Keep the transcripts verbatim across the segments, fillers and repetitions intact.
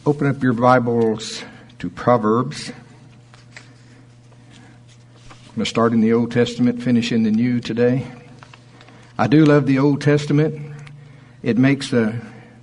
Open up your Bibles to Proverbs. I'm going to start in the Old Testament, finish in the New today. I do love the Old Testament. It makes a...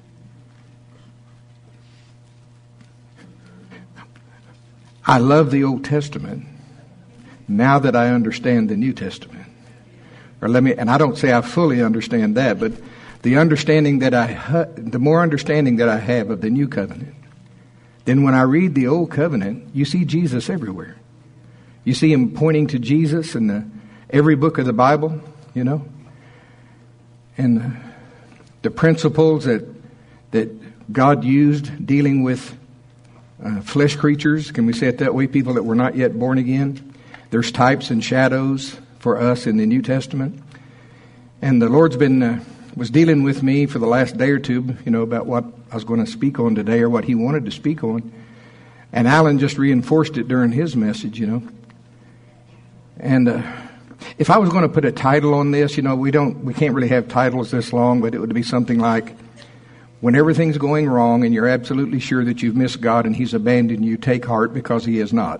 I love the Old Testament now that I understand the New Testament. Or let me, and I don't say I fully understand that, but the understanding that I, the more understanding that I have of the New Covenant, then when I read the Old Covenant, you see Jesus everywhere. You see him pointing to Jesus in the, every book of the Bible, you know. And the, the principles that that God used dealing with uh, flesh creatures, can we say it that way, people that were not yet born again. There's types and shadows for us in the New Testament. And the Lord's been... Uh, was dealing with me for the last day or two, you know, about what I was going to speak on today or what he wanted to speak on. And Alan just reinforced it during his message, you know. And uh, if I was going to put a title on this, you know, we don't, we can't really have titles this long, but it would be something like, when everything's going wrong and you're absolutely sure that you've missed God and he's abandoned you, take heart because he is not.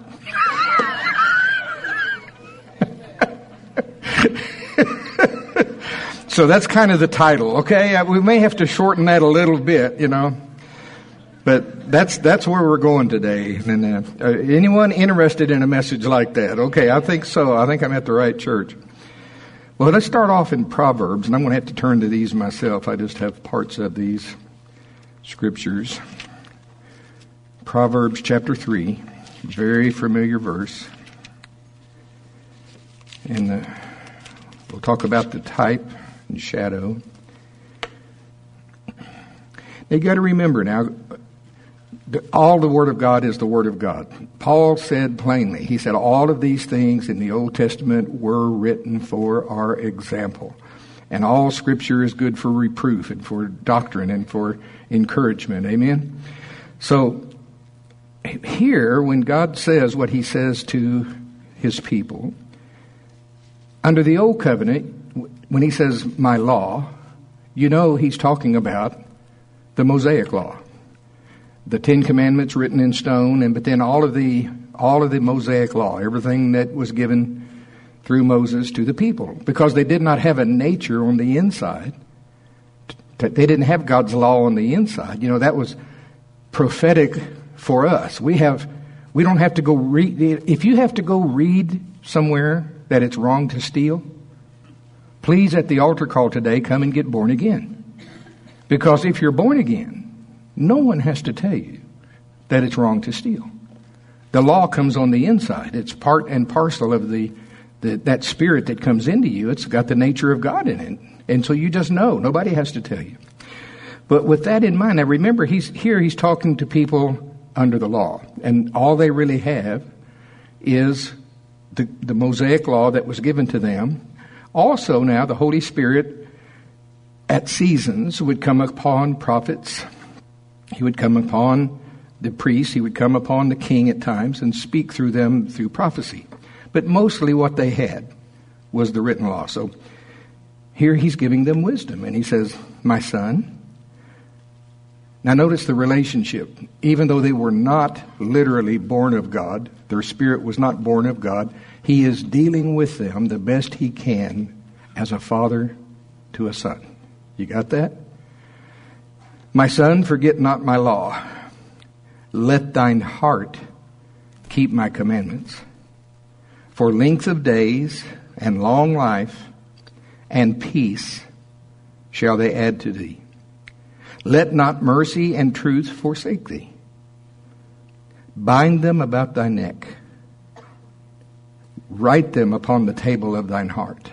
So that's kind of the title, okay? We may have to shorten that a little bit, you know. But that's that's where we're going today. And uh, uh, anyone interested in a message like that? Okay, I think so. I think I'm at the right church. Well, let's start off in Proverbs, and I'm going to have to turn to these myself. I just have parts of these scriptures. Proverbs chapter three, very familiar verse. And uh, we'll talk about the type and shadow. Now you got to remember now, the, all the Word of God is the Word of God. Paul said plainly, he said all of these things in the Old Testament were written for our example. And all Scripture is good for reproof and for doctrine and for encouragement. Amen? So here, when God says what he says to his people, under the Old Covenant, when he says, my law, you know he's talking about the Mosaic law. The Ten Commandments written in stone, and but then all of the all of the Mosaic law, everything that was given through Moses to the people. Because they did not have a nature on the inside. They didn't have God's law on the inside. You know, that was prophetic for us. We have we don't have to go read. If you have to go read somewhere that it's wrong to steal, please, at the altar call today, come and get born again. Because if you're born again, no one has to tell you that it's wrong to steal. The law comes on the inside. It's part and parcel of the, the that spirit that comes into you. It's got the nature of God in it. And so you just know. Nobody has to tell you. But with that in mind, now remember, he's here he's talking to people under the law. And all they really have is the, the Mosaic law that was given to them. Also now, the Holy Spirit at seasons would come upon prophets. He would come upon the priests. He would come upon the king at times and speak through them through prophecy. But mostly what they had was the written law. So here he's giving them wisdom. And he says, my son. Now notice the relationship. Even though they were not literally born of God, their spirit was not born of God, he is dealing with them the best he can as a father to a son. You got that? My son, forget not my law. Let thine heart keep my commandments. For length of days and long life and peace shall they add to thee. Let not mercy and truth forsake thee. Bind them about thy neck. Write them upon the table of thine heart.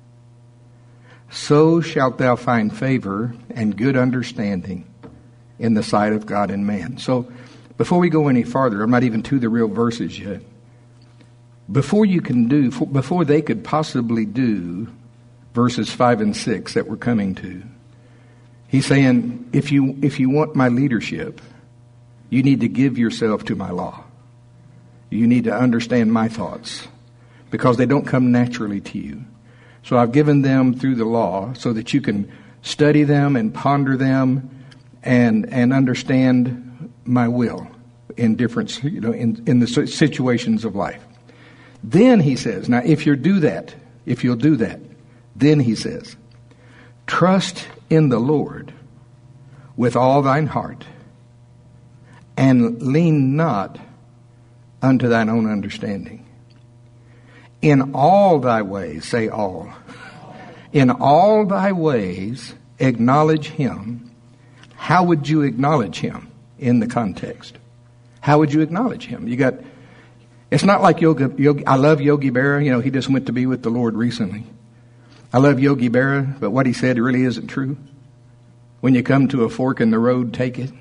So shalt thou find favor and good understanding in the sight of God and man. So before we go any farther, I'm not even to the real verses yet. Before you can do, before they could possibly do verses five and six that we're coming to, he's saying, if you if you want my leadership, you need to give yourself to my law. You need to understand my thoughts, because they don't come naturally to you. So I've given them through the law so that you can study them and ponder them and and understand my will in different, you know, in, in the situations of life. Then he says, now if you do that, if you'll do that, then he says, trust in the Lord with all thine heart, and lean not unto thine own understanding. In all thy ways, say all. In all thy ways, acknowledge him. How would you acknowledge him in the context? How would you acknowledge him? You got, it's not like Yogi, Yogi I love Yogi Berra. You know, he just went to be with the Lord recently. I love Yogi Berra, but what he said really isn't true. When you come to a fork in the road, take it.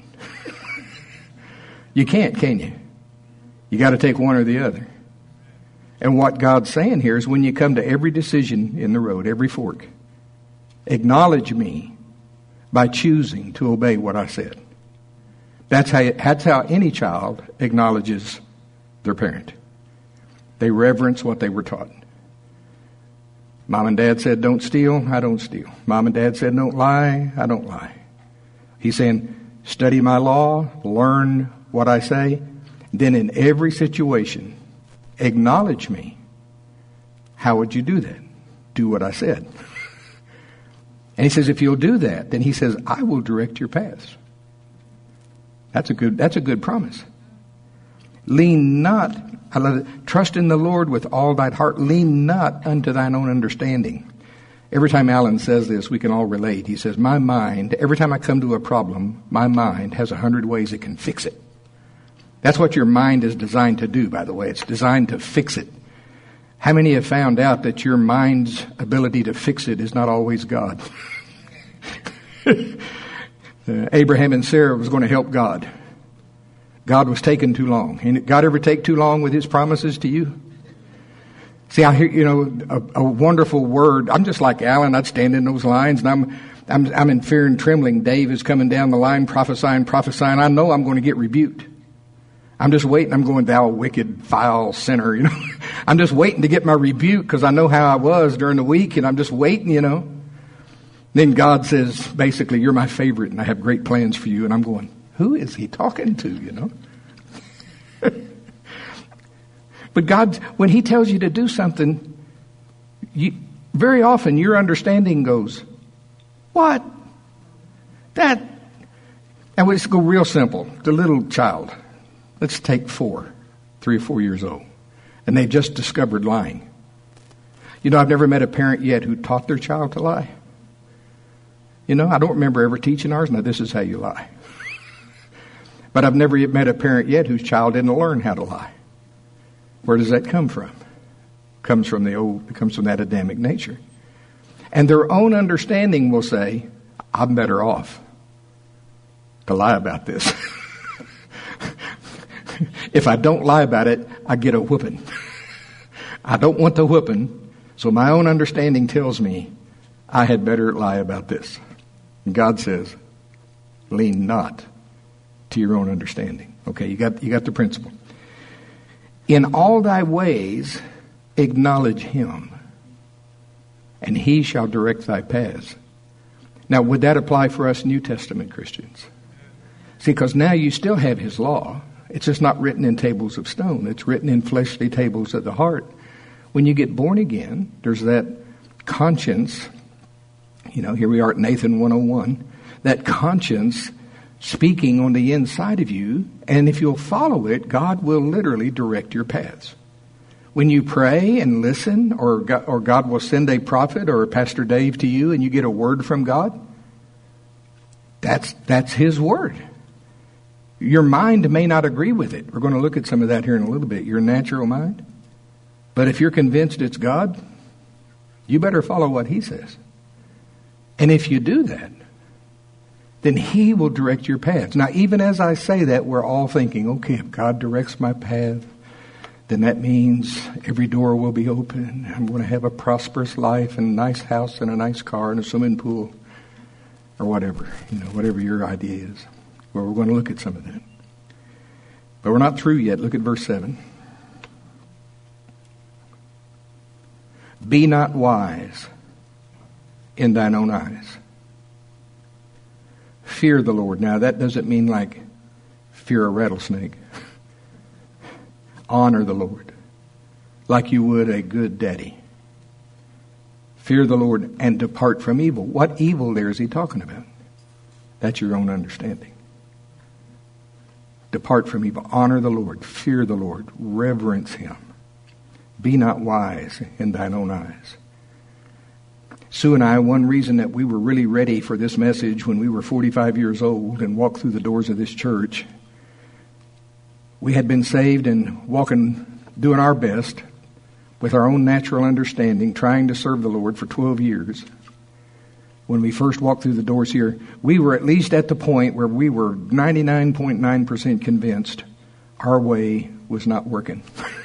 You can't, can you? You got to take one or the other. And what God's saying here is when you come to every decision in the road, every fork, acknowledge me by choosing to obey what I said. That's how, that's how any child acknowledges their parent. They reverence what they were taught. Mom and Dad said, don't steal, I don't steal. Mom and Dad said, don't lie, I don't lie. He's saying, study my law, learn what I say, then in every situation, acknowledge me. How would you do that? Do what I said. And he says, if you'll do that, then he says, I will direct your paths. That's a good, that's a good promise. Lean not, I love it, trust in the Lord with all thy heart. Lean not unto thine own understanding. Every time Alan says this, we can all relate. He says, my mind, every time I come to a problem, my mind has a hundred ways it can fix it. That's what your mind is designed to do, by the way. It's designed to fix it. How many have found out that your mind's ability to fix it is not always God? uh, Abraham and Sarah was going to help God. God was taking too long. And God ever take too long with his promises to you? See, I hear, you know, a, a wonderful word. I'm just like Alan. I'd stand in those lines, and I'm, I'm, I'm in fear and trembling. Dave is coming down the line, prophesying, prophesying. I know I'm going to get rebuked. I'm just waiting. I'm going, thou wicked, vile sinner, you know. I'm just waiting to get my rebuke because I know how I was during the week, and I'm just waiting, you know. Then God says, basically, you're my favorite, and I have great plans for you. And I'm going, who is he talking to, you know? But God, when he tells you to do something, you, very often your understanding goes, what? That? And let's go real simple. The little child. Let's take four, three or four years old. And they just discovered lying. You know, I've never met a parent yet who taught their child to lie. You know, I don't remember ever teaching ours, now this is how you lie. But I've never met a parent yet whose child didn't learn how to lie. Where does that come from? It comes from the old, it comes from that Adamic nature. And their own understanding will say, I'm better off to lie about this. If I don't lie about it, I get a whooping. I don't want the whooping, so my own understanding tells me I had better lie about this. And God says, lean not to your own understanding. Okay, you got you got the principle. In all thy ways acknowledge him, and he shall direct thy paths. Now, would that apply for us New Testament Christians? See, because now you still have his law. It's just not written in tables of stone. It's written in fleshly tables of the heart. When you get born again, there's that conscience. You know, here we are at Nathan one oh one. That conscience speaking on the inside of you, and if you'll follow it, God will literally direct your paths. When you pray and listen, or God, or God will send a prophet or a Pastor Dave to you and you get a word from God, that's that's his word. Your mind may not agree with it. We're going to look at some of that here in a little bit, your natural mind. But if you're convinced it's God, you better follow what he says. And if you do that, then he will direct your paths. Now, even as I say that, we're all thinking, okay, if God directs my path, then that means every door will be open. I'm going to have a prosperous life and a nice house and a nice car and a swimming pool or whatever, you know, whatever your idea is. Well, we're going to look at some of that. But we're not through yet. Look at verse seven. Be not wise in thine own eyes. Fear the Lord. Now, that doesn't mean like Fear a rattlesnake. Honor the Lord like you would a good daddy. Fear the Lord and depart from evil. What evil there is he talking about? That's your own understanding. Depart from evil. Honor the Lord. Fear the Lord. Reverence him. Be not wise in thine own eyes. Sue and I, one reason that we were really ready for this message when we were forty-five years old and walked through the doors of this church, we had been saved and walking, doing our best with our own natural understanding, trying to serve the Lord for twelve years. When we first walked through the doors here, we were at least at the point where we were ninety-nine point nine percent convinced our way was not working.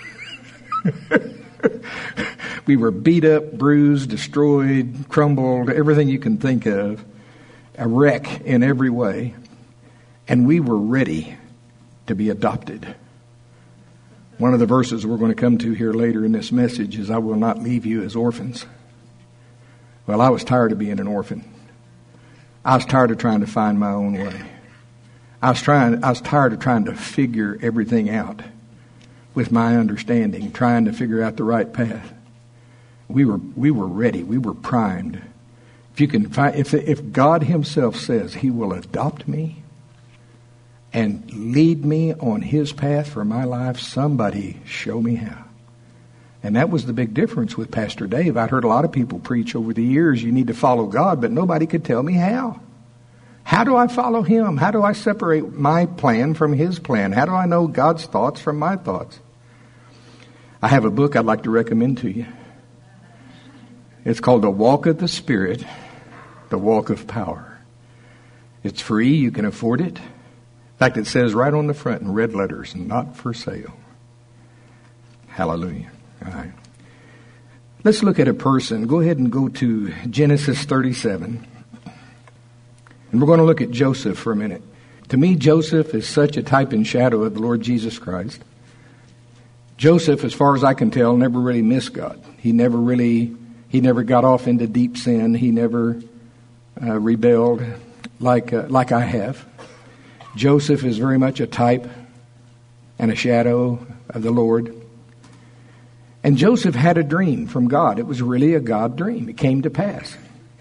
We were beat up, bruised, destroyed, crumbled, everything you can think of, a wreck in every way. And we were ready to be adopted. One of the verses we're going to come to here later in this message is, I will not leave you as orphans. Well, I was tired of being an orphan. I was tired of trying to find my own way. I was trying, I was tired of trying to figure everything out with my understanding, trying to figure out the right path. We were we were ready. We were primed. If you can find, if if God Himself says He will adopt me and lead me on His path for my life, somebody show me how. And that was the big difference with Pastor Dave. I'd heard a lot of people preach over the years, you need to follow God, but nobody could tell me how. How do I follow Him? How do I separate my plan from His plan? How do I know God's thoughts from my thoughts? I have a book I'd like to recommend to you. It's called The Walk of the Spirit, The Walk of Power. It's free. You can afford it. In fact, it says right on the front in red letters, not for sale. Hallelujah. All right. Let's look at a person. Go ahead and go to Genesis thirty-seven. And we're going to look at Joseph for a minute. To me, Joseph is such a type and shadow of the Lord Jesus Christ. Joseph, as far as I can tell, never really missed God. He never really, he never got off into deep sin. He never uh, rebelled like uh, like I have. Joseph is very much a type and a shadow of the Lord. And Joseph had a dream from God. It was really a God dream. It came to pass.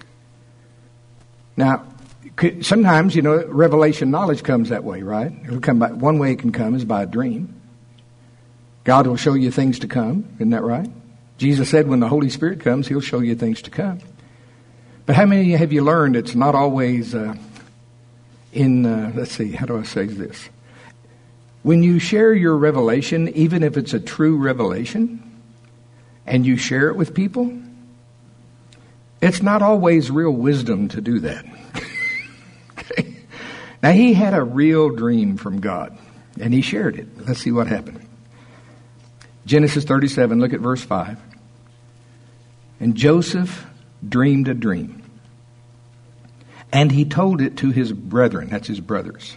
Now, sometimes, you know, revelation knowledge comes that way, right? It'll come by, one way it can come is by a dream. God will show you things to come. Isn't that right? Jesus said when the Holy Spirit comes, He'll show you things to come. But how many have you learned it's not always uh, in, uh, let's see, how do I say this? When you share your revelation, even if it's a true revelation, and you share it with people, it's not always real wisdom to do that. Okay. Now, he had a real dream from God, and he shared it. Let's see what happened. Genesis thirty-seven, look at verse five. And Joseph dreamed a dream, and he told it to his brethren, that's his brothers.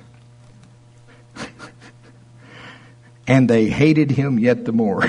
And they hated him yet the more.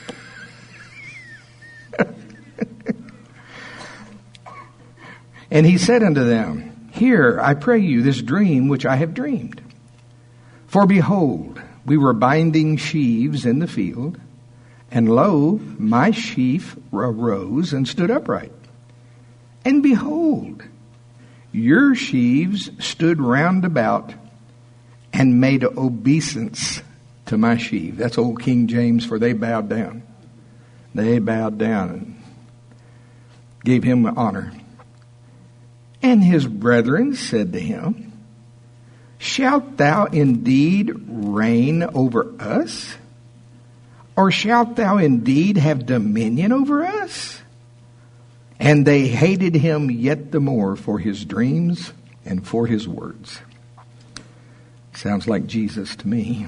And he said unto them, Hear, I pray you, this dream which I have dreamed. For behold, we were binding sheaves in the field, and lo, my sheaf arose and stood upright. And behold, your sheaves stood round about and made obeisance to my sheaf. That's old King James, for they bowed down. They bowed down and gave him honor. And his brethren said to him, Shalt thou indeed reign over us? Or shalt thou indeed have dominion over us? And they hated him yet the more for his dreams and for his words. Sounds like Jesus to me.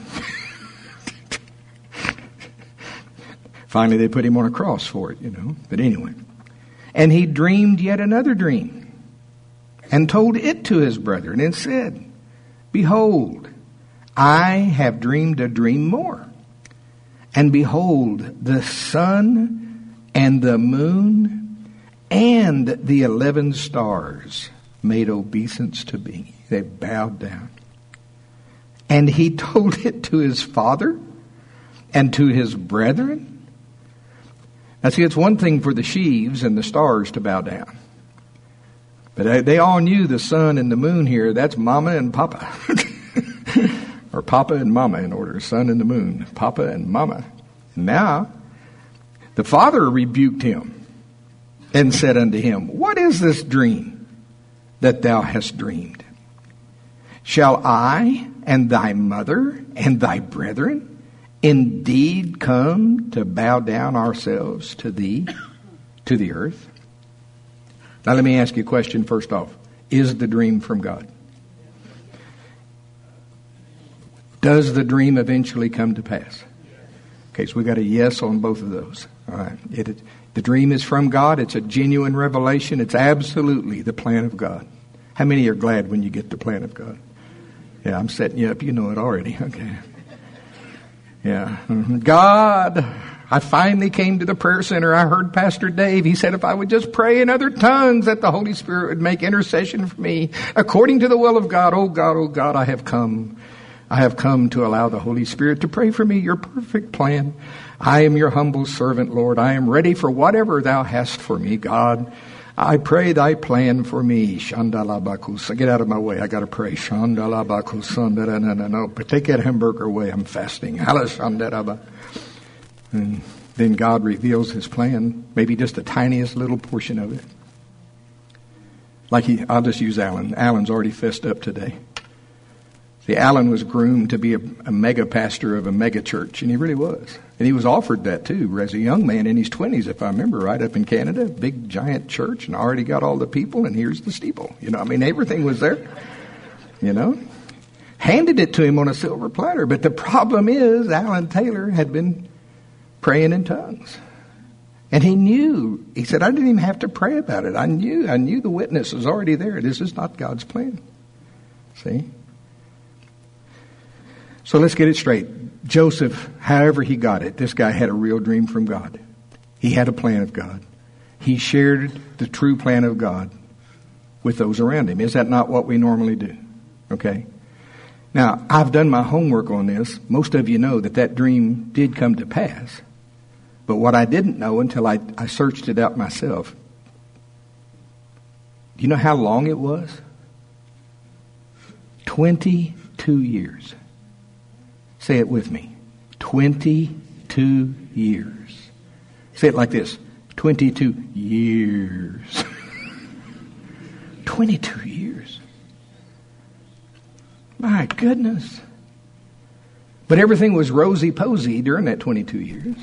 Finally, they put him on a cross for it, you know. But anyway. And he dreamed yet another dream, and told it to his brethren, and said, Behold, I have dreamed a dream more. And behold, the sun and the moon and the eleven stars made obeisance to me. They bowed down. And he told it to his father and to his brethren. Now see, it's one thing for the sheaves and the stars to bow down. But they all knew the sun and the moon here, that's mama and papa. Or papa and mama in order, sun and the moon, papa and mama. And now, the father rebuked him and said unto him, what is this dream that thou hast dreamed? Shall I and thy mother and thy brethren indeed come to bow down ourselves to thee, to the earth? Now let me ask you a question first off. Is the dream from God? Does the dream eventually come to pass? Okay, so we got a yes on both of those. All right. It, it, the dream is from God. It's a genuine revelation. It's absolutely the plan of God. How many are glad when you get the plan of God? Yeah, I'm setting you up. You know it already. Okay. Yeah. God, I finally came to the prayer center. I heard Pastor Dave. He said if I would just pray in other tongues that the Holy Spirit would make intercession for me according to the will of God. Oh God, oh God, I have come. I have come to allow the Holy Spirit to pray for me your perfect plan. I am your humble servant, Lord. I am ready for whatever thou hast for me, God. I pray thy plan for me. Shandalabakus. Get out of my way. I got to pray. Shandalabakus. No, but take that hamburger away. I'm fasting. And then God reveals his plan. Maybe just the tiniest little portion of it. Like he, I'll just use Alan. Alan's already fessed up today. See, Alan was groomed to be a, a mega pastor of a mega church, and he really was. And he was offered that too as a young man in his twenties, if I remember right, up in Canada, big giant church, and already got all the people, and here's the steeple. You know, I mean, everything was there. You know, handed it to him on a silver platter. But the problem is, Alan Taylor had been praying in tongues, and he knew. He said, "I didn't even have to pray about it. I knew. I knew the witness was already there. This is not God's plan." See. So let's get it straight. Joseph, however he got it, this guy had a real dream from God. He had a plan of God. He shared the true plan of God with those around him. Is that not what we normally do? Okay. Now, I've done my homework on this. Most of you know that that dream did come to pass. But what I didn't know until I, I searched it out myself. Do you know how long it was? twenty-two years. Say it with me. twenty-two years. Say it like this. twenty-two years. twenty-two years. My goodness. But everything was rosy-posy during that twenty-two years.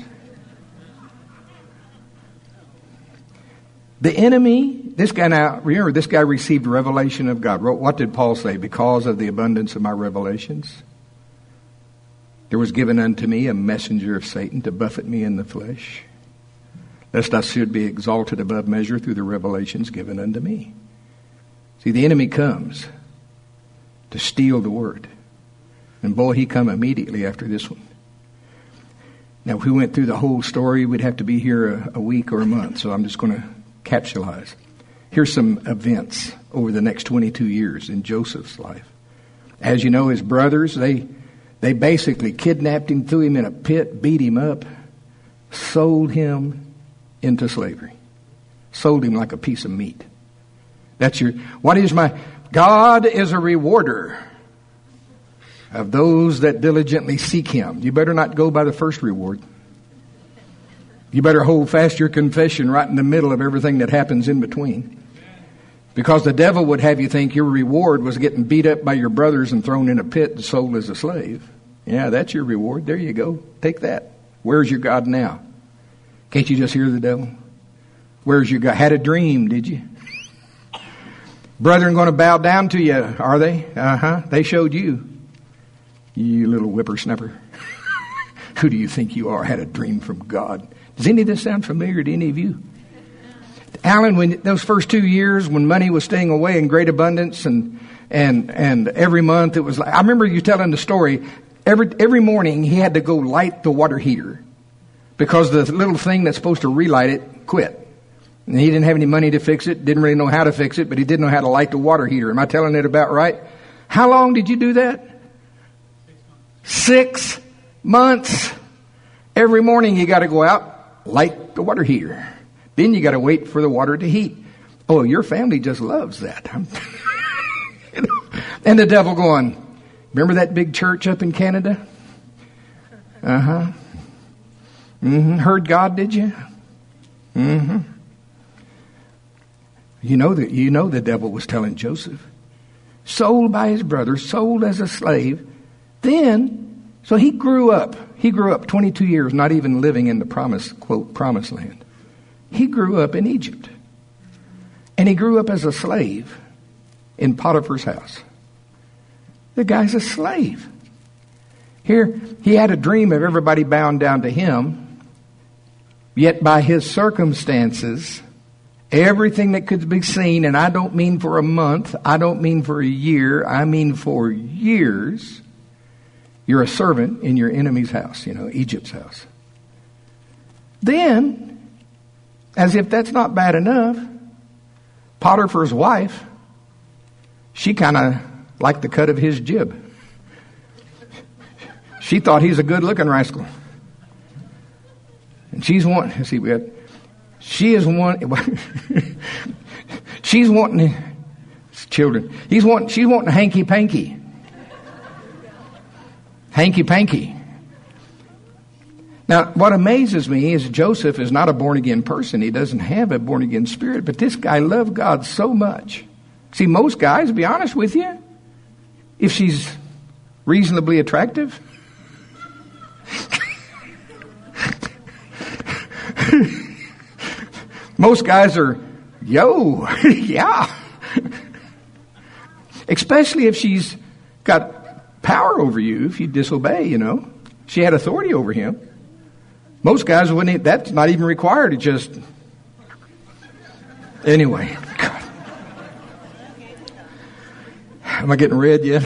The enemy, this guy now, remember, this guy received revelation of God. What did Paul say? Because of the abundance of my revelations, there was given unto me a messenger of Satan to buffet me in the flesh, lest I should be exalted above measure through the revelations given unto me. See, the enemy comes to steal the word. And boy, he come immediately after this one. Now, if we went through the whole story, we'd have to be here a, a week or a month. So I'm just going to capsulize. Here's some events over the next twenty-two years in Joseph's life. As you know, his brothers, they... They basically kidnapped him, threw him in a pit, beat him up, sold him into slavery. Sold him like a piece of meat. That's your, what is my, God is a rewarder of those that diligently seek him. You better not go by the first reward. You better hold fast your confession right in the middle of everything that happens in between. Because the devil would have you think your reward was getting beat up by your brothers and thrown in a pit and sold as a slave. Yeah, that's your reward. There you go. Take that. Where's your God now? Can't you just hear the devil? Where's your God? Had a dream, did you? Brethren going to bow down to you, are they? Uh-huh. They showed you. You little whippersnapper. Who do you think you are? Had a dream from God. Does any of this sound familiar to any of you? Alan, when those first two years when money was staying away in great abundance and and and every month it was like, I remember you telling the story, every every morning he had to go light the water heater because the little thing that's supposed to relight it quit. And he didn't have any money to fix it, didn't really know how to fix it, but he did know how to light the water heater. Am I telling it about right? How long did you do that? Six months. Every morning you got to go out, light the water heater. Then you got to wait for the water to heat. Oh, your family just loves that. You know? And the devil going, remember that big church up in Canada? Uh-huh. Mm-hmm. Heard God, did you? Mm-hmm. You know that you know the devil was telling Joseph. Sold by his brother, sold as a slave. Then, so he grew up. He grew up twenty-two years, not even living in the promise, quote, promised land. He grew up in Egypt. And he grew up as a slave in Potiphar's house. The guy's a slave. Here, he had a dream of everybody bound down to him. Yet by his circumstances, everything that could be seen, and I don't mean for a month, I don't mean for a year, I mean for years, you're a servant in your enemy's house, you know, Egypt's house. Then, as if that's not bad enough, Potiphar's wife, she kind of liked the cut of his jib. She thought he's a good-looking rascal. And she's wanting, see, we got, she is wanting, she's wanting, children, he's wanting, she's wanting hanky-panky. Hanky-panky. Now, what amazes me is Joseph is not a born-again person. He doesn't have a born-again spirit, but this guy loved God so much. See, most guys, to be honest with you, if she's reasonably attractive, most guys are, yo, yeah. Especially if she's got power over you, if you disobey, you know. She had authority over him. Most guys wouldn't, that's not even required. It just, anyway. God. Am I getting red yet?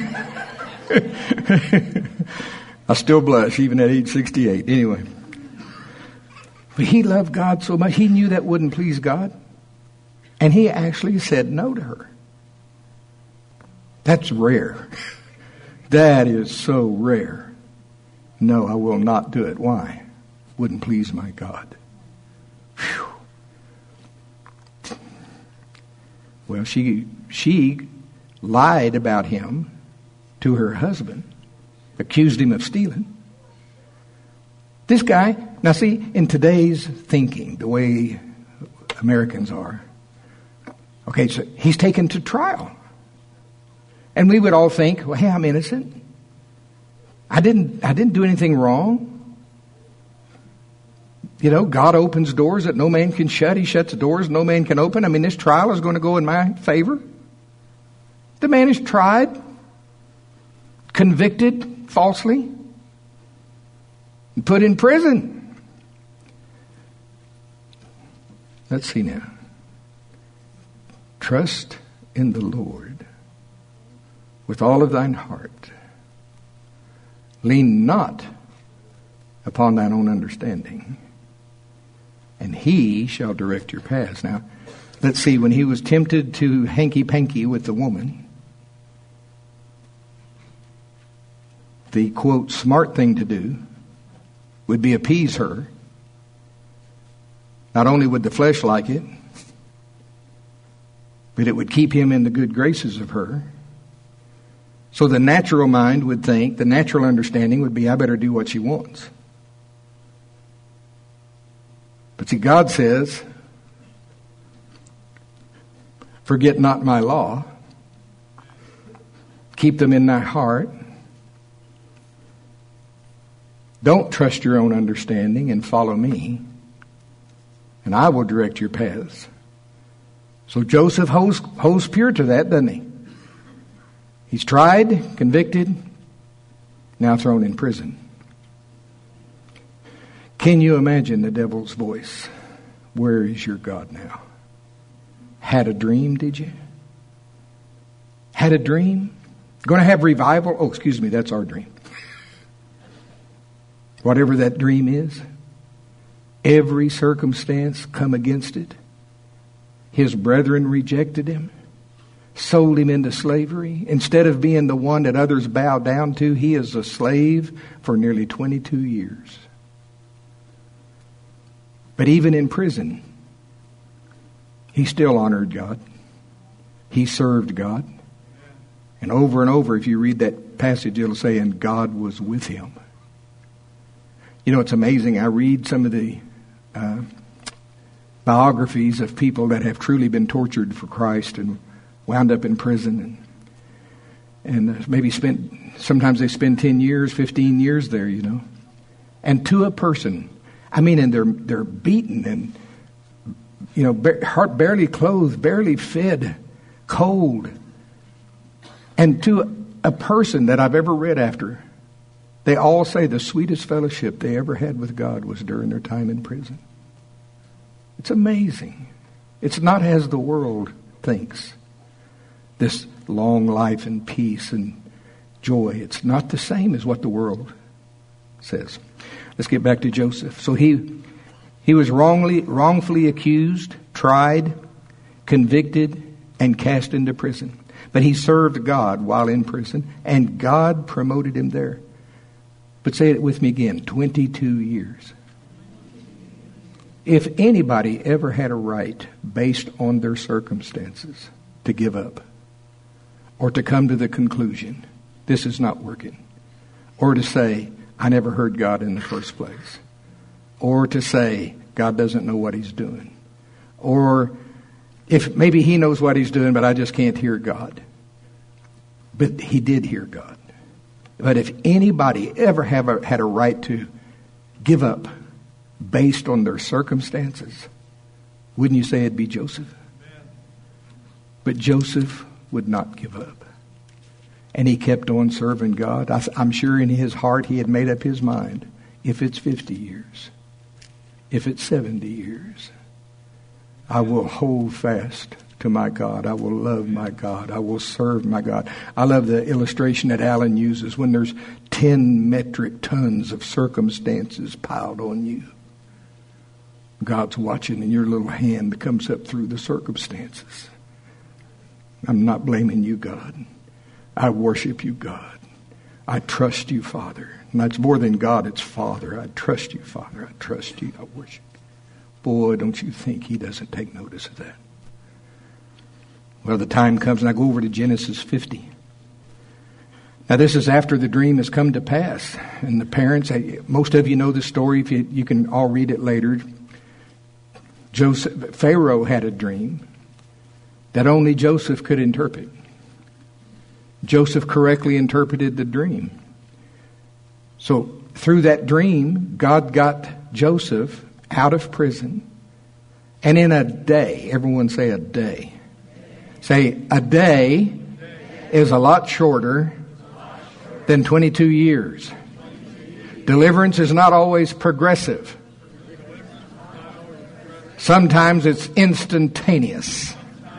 I still blush, even at age sixty-eight. Anyway. But he loved God so much, he knew that wouldn't please God. And he actually said no to her. That's rare. That is so rare. No, I will not do it. Why? Wouldn't please my God. Whew. Well, she she lied about him to her husband, accused him of stealing. This guy, now see, in today's thinking, the way Americans are, okay, so he's taken to trial. And we would all think, well, hey, I'm innocent. I didn't I didn't do anything wrong. You know, God opens doors that no man can shut. He shuts doors no man can open. I mean, this trial is going to go in my favor. The man is tried, convicted falsely, and put in prison. Let's see now. Trust in the Lord with all of thine heart. Lean not upon thine own understanding, and he shall direct your paths. Now, let's see, when he was tempted to hanky-panky with the woman, the, quote, smart thing to do would be appease her. Not only would the flesh like it, but it would keep him in the good graces of her. So the natural mind would think, the natural understanding would be, I better do what she wants. But see, God says, forget not my law. Keep them in thy heart. Don't trust your own understanding and follow me, and I will direct your paths. So Joseph holds, holds pure to that, doesn't he? He's tried, convicted, now thrown in prison. Can you imagine the devil's voice? Where is your God now? Had a dream, did you? Had a dream? Going to have revival? Oh, excuse me, that's our dream. Whatever that dream is, every circumstance come against it. His brethren rejected him. sold him into slavery. Instead of being the one that others bow down to, he is a slave for nearly twenty-two years. But even in prison, he still honored God. He served God. And over and over, if you read that passage, it'll say, and God was with him. You know, it's amazing. I read some of the uh, biographies of people that have truly been tortured for Christ and wound up in prison. And, and maybe spent, sometimes they spend ten years, fifteen years there, you know. And to a person, I mean, and they're, they're beaten and, you know, ba- heart barely clothed, barely fed, cold. And to a person that I've ever read after, they all say the sweetest fellowship they ever had with God was during their time in prison. It's amazing. It's not as the world thinks. This long life and peace and joy. It's not the same as what the world says. Let's get back to Joseph. So he he was wrongly wrongfully accused, tried, convicted, and cast into prison. But he served God while in prison, and God promoted him there. But say it with me again, twenty-two years. If anybody ever had a right, based on their circumstances, to give up, or to come to the conclusion, this is not working, or to say, I never heard God in the first place, or to say, God doesn't know what he's doing, or if maybe he knows what he's doing, but I just can't hear God. But he did hear God. But if anybody ever have a, had a right to give up based on their circumstances, wouldn't you say it'd be Joseph? But Joseph would not give up. And he kept on serving God. I, I'm sure in his heart he had made up his mind. If it's fifty years, if it's seventy years, I will hold fast to my God. I will love my God. I will serve my God. I love the illustration that Alan uses when there's ten metric tons of circumstances piled on you. God's watching and your little hand comes up through the circumstances. I'm not blaming you, God. I worship you, God. I trust you, Father. And that's more than God, it's Father. I trust you, Father. I trust you. I worship you. Boy, don't you think he doesn't take notice of that. Well, the time comes, and I go over to Genesis fifty. Now, this is after the dream has come to pass. And the parents, most of you know the story. If you, you can all read it later. Joseph, Pharaoh had a dream that only Joseph could interpret. Joseph correctly interpreted the dream. So, through that dream, God got Joseph out of prison. And in a day, everyone say a day. Say, a day is a lot shorter than twenty-two years. Deliverance is not always progressive. Sometimes it's instantaneous.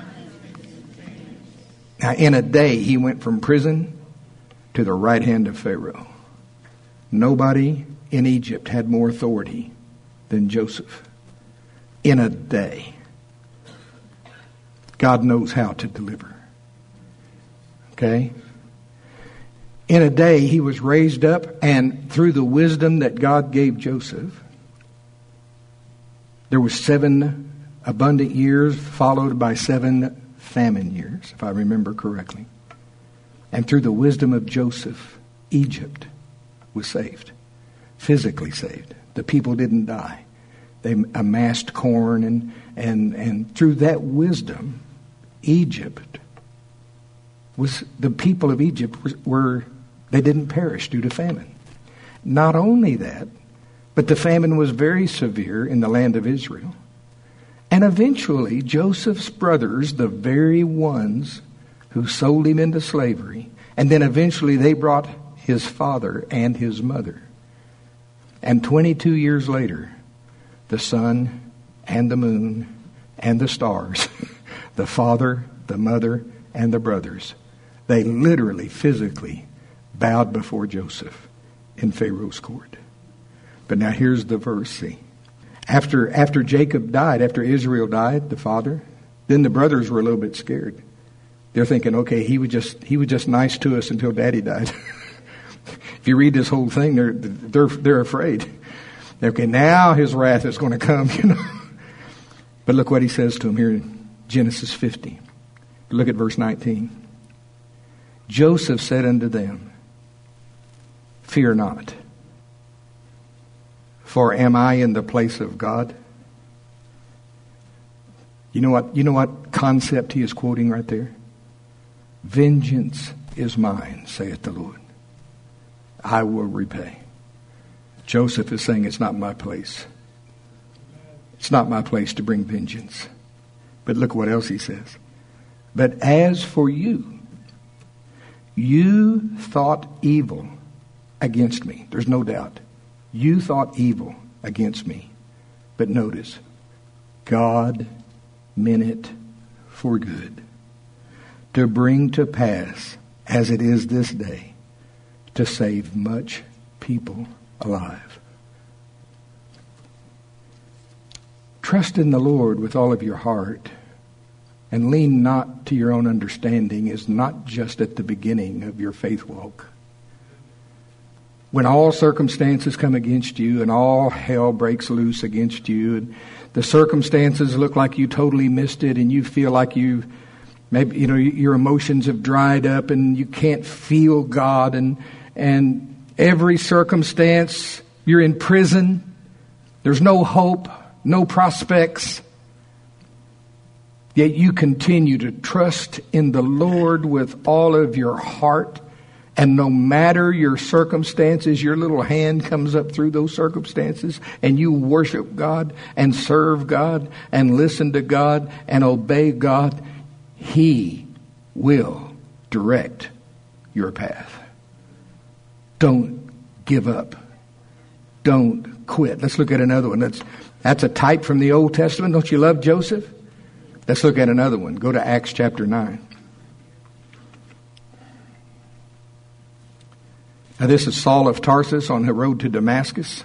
Now, in a day, he went from prison to the right hand of Pharaoh. Nobody in Egypt had more authority than Joseph. In a day. God knows how to deliver. Okay? In a day, he was raised up, and through the wisdom that God gave Joseph, there was seven abundant years followed by seven famine years, if I remember correctly. And through the wisdom of Joseph, Egypt was saved. Physically saved. The people didn't die. They amassed corn, and, and, and through that wisdom, Egypt was, the people of Egypt were, were, they didn't perish due to famine. Not only that, but the famine was very severe in the land of Israel. And eventually, Joseph's brothers, the very ones who sold him into slavery, and then eventually they brought his father and his mother. And twenty-two years later, the sun and the moon and the stars, the father, the mother, and the brothers, they literally, physically bowed before Joseph in Pharaoh's court. But now here's the verse, see. After, after Jacob died, after Israel died, the father, then the brothers were a little bit scared. They're thinking, okay, he was just he was just nice to us until Daddy died. If you read this whole thing, they're they're they're afraid. Okay, now his wrath is going to come, you know. But look what he says to him here in Genesis fifty. Look at verse nineteen. Joseph said unto them, fear not, for am I in the place of God? You know what? You know what concept he is quoting right there? Vengeance is mine, saith the Lord. I will repay. Joseph is saying it's not my place. It's not my place to bring vengeance. But look what else he says. But as for you, you thought evil against me. There's no doubt. You thought evil against me. But notice, God meant it for good, to bring to pass, as it is this day, to save much people alive. Trust in the Lord with all of your heart, and lean not to your own understanding is not just at the beginning of your faith walk. When all circumstances come against you and all hell breaks loose against you, and the circumstances look like you totally missed it, and you feel like you maybe you know your emotions have dried up and you can't feel God, and and every circumstance you're in prison, there's no hope, no prospects. Yet you continue to trust in the Lord with all of your heart. And no matter your circumstances, your little hand comes up through those circumstances and you worship God and serve God and listen to God and obey God. He will direct your path. Don't give up. Don't quit. Let's look at another one. That's, that's a type from the Old Testament. Don't you love Joseph? Let's look at another one. Go to Acts chapter nine. Now this is Saul of Tarsus on the road to Damascus.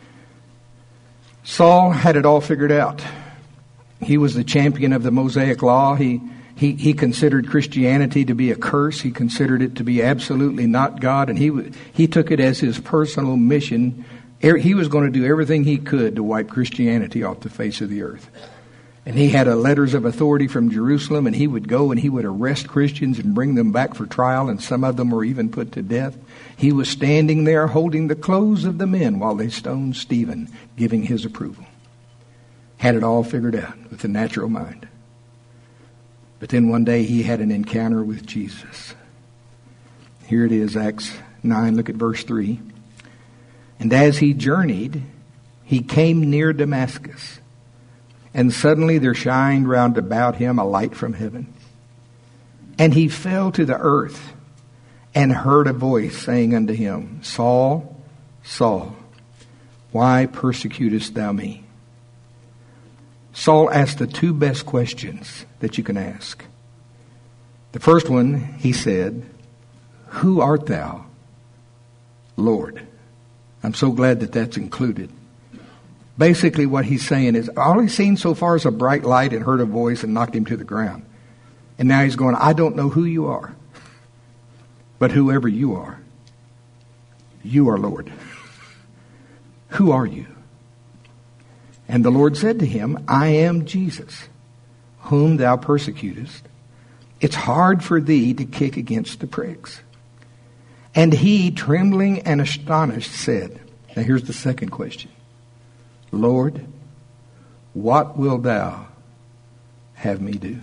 Saul had it all figured out. He was the champion of the Mosaic law. He, he, he considered Christianity to be a curse. He considered it to be absolutely not God. And he, he took it as his personal mission. He was going to do everything he could to wipe Christianity off the face of the earth. And he had a letters of authority from Jerusalem, and he would go and he would arrest Christians and bring them back for trial, and some of them were even put to death. He was standing there holding the clothes of the men while they stoned Stephen, giving his approval. Had it all figured out with the natural mind. But then one day he had an encounter with Jesus. Here it is, Acts nine, look at verse three. And as he journeyed, he came near Damascus. And suddenly there shined round about him a light from heaven. And he fell to the earth and heard a voice saying unto him, Saul, Saul, why persecutest thou me? Saul asked the two best questions that you can ask. The first one, he said, who art thou, Lord? I'm so glad that that's included. Basically what he's saying is, all he's seen so far is a bright light and heard a voice and knocked him to the ground. And now he's going, I don't know who you are. But whoever you are, you are Lord. Who are you? And the Lord said to him, I am Jesus, whom thou persecutest. It's hard for thee to kick against the pricks. And he, trembling and astonished, said, now here's the second question. Lord, what wilt thou have me do?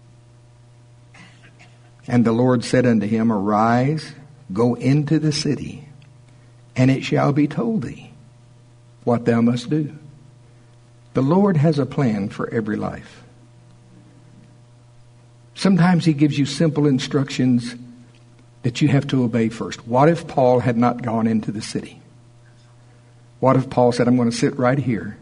And the Lord said unto him, arise, go into the city, and it shall be told thee what thou must do. The Lord has a plan for every life. Sometimes he gives you simple instructions that you have to obey first. What if Paul had not gone into the city? What if Paul said, I'm going to sit right here?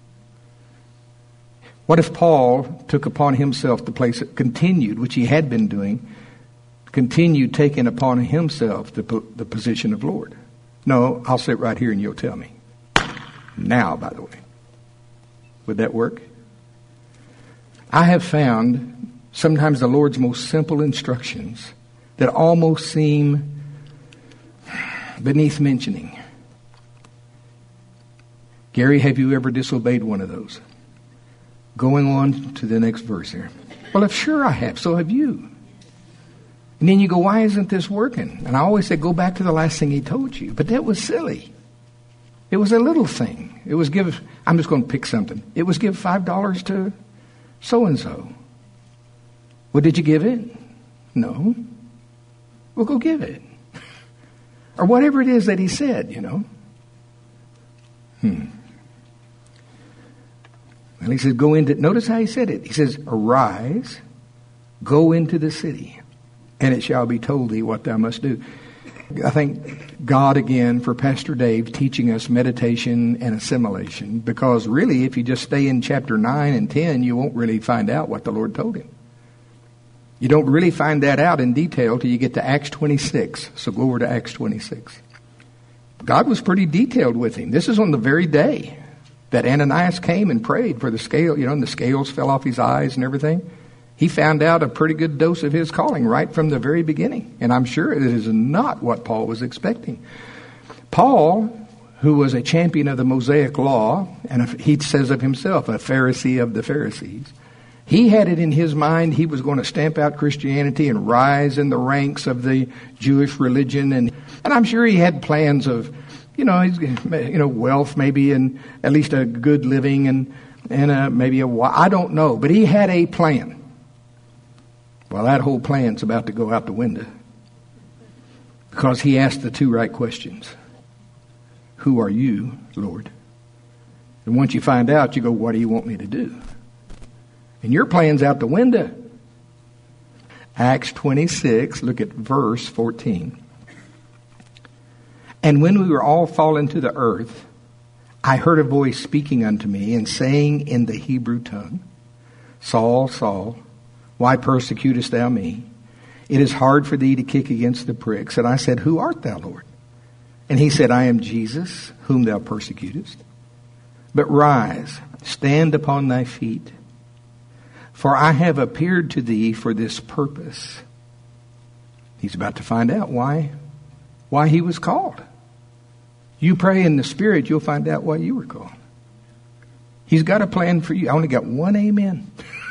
What if Paul took upon himself the place, continued, which he had been doing, continued taking upon himself the, the position of Lord? No, I'll sit right here and you'll tell me. Now, by the way. Would that work? I have found sometimes the Lord's most simple instructions that almost seem beneath mentioning. Gary, have you ever disobeyed one of those? Going on to the next verse here. Well, if sure I have, so have you. And then you go, why isn't this working? And I always say, go back to the last thing he told you. But that was silly. It was a little thing. It was give, I'm just going to pick something. It was give five dollars to so-and-so. Well, did you give it? No. Well, go give it. Or whatever it is that he said, you know. Hmm. And he says, go into, notice how he said it. He says, arise, go into the city, and it shall be told thee what thou must do. I thank God again for Pastor Dave teaching us meditation and assimilation, because really if you just stay in chapter nine and ten, you won't really find out what the Lord told him. You don't really find that out in detail till you get to Acts twenty-six. So go over to Acts twenty-six. God was pretty detailed with him. This is on the very day that Ananias came and prayed for the scale, you know, and the scales fell off his eyes and everything. He found out a pretty good dose of his calling right from the very beginning. And I'm sure it is not what Paul was expecting. Paul, who was a champion of the Mosaic law, and he says of himself, a Pharisee of the Pharisees, he had it in his mind he was going to stamp out Christianity and rise in the ranks of the Jewish religion. And, and I'm sure he had plans of, you know, you know, wealth maybe, and at least a good living, and, and a, maybe a, I don't know. But he had a plan. Well, that whole plan's about to go out the window, because he asked the two right questions. Who are you, Lord? And once you find out, you go, what do you want me to do? And your plan's out the window. Acts twenty-six, look at verse fourteen. And when we were all fallen to the earth, I heard a voice speaking unto me and saying in the Hebrew tongue, Saul, Saul, why persecutest thou me? It is hard for thee to kick against the pricks. And I said, who art thou, Lord? And he said, I am Jesus, whom thou persecutest. But rise, stand upon thy feet, for I have appeared to thee for this purpose. He's about to find out why, why he was called. You pray in the Spirit, you'll find out why you were called. He's got a plan for you. I only got one amen.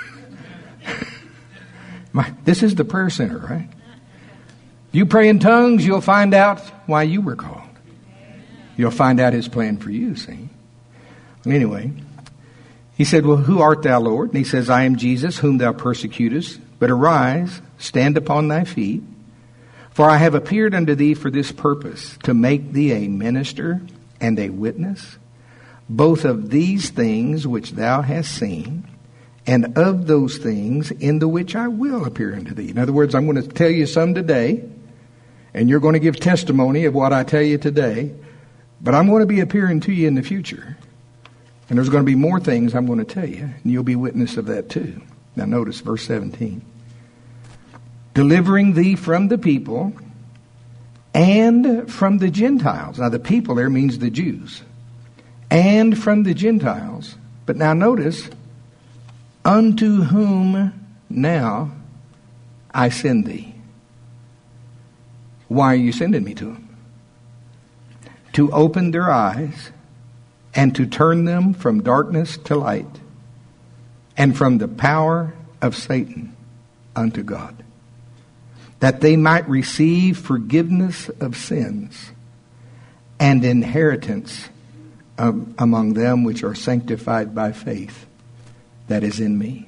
My, this is the prayer center, right? You pray in tongues, you'll find out why you were called. You'll find out his plan for you, see? Well, anyway, he said, well, who art thou, Lord? And he says, I am Jesus, whom thou persecutest. But arise, stand upon thy feet. For I have appeared unto thee for this purpose, to make thee a minister and a witness, both of these things which thou hast seen, and of those things in the which I will appear unto thee. In other words, I'm going to tell you some today, and you're going to give testimony of what I tell you today, but I'm going to be appearing to you in the future. And there's going to be more things I'm going to tell you, and you'll be witness of that too. Now notice verse seventeen. Delivering thee from the people and from the Gentiles. Now the people there means the Jews. And from the Gentiles. But now notice, unto whom now I send thee. Why are you sending me to them? To open their eyes and to turn them from darkness to light and from the power of Satan unto God, that they might receive forgiveness of sins and inheritance um, among them which are sanctified by faith that is in me.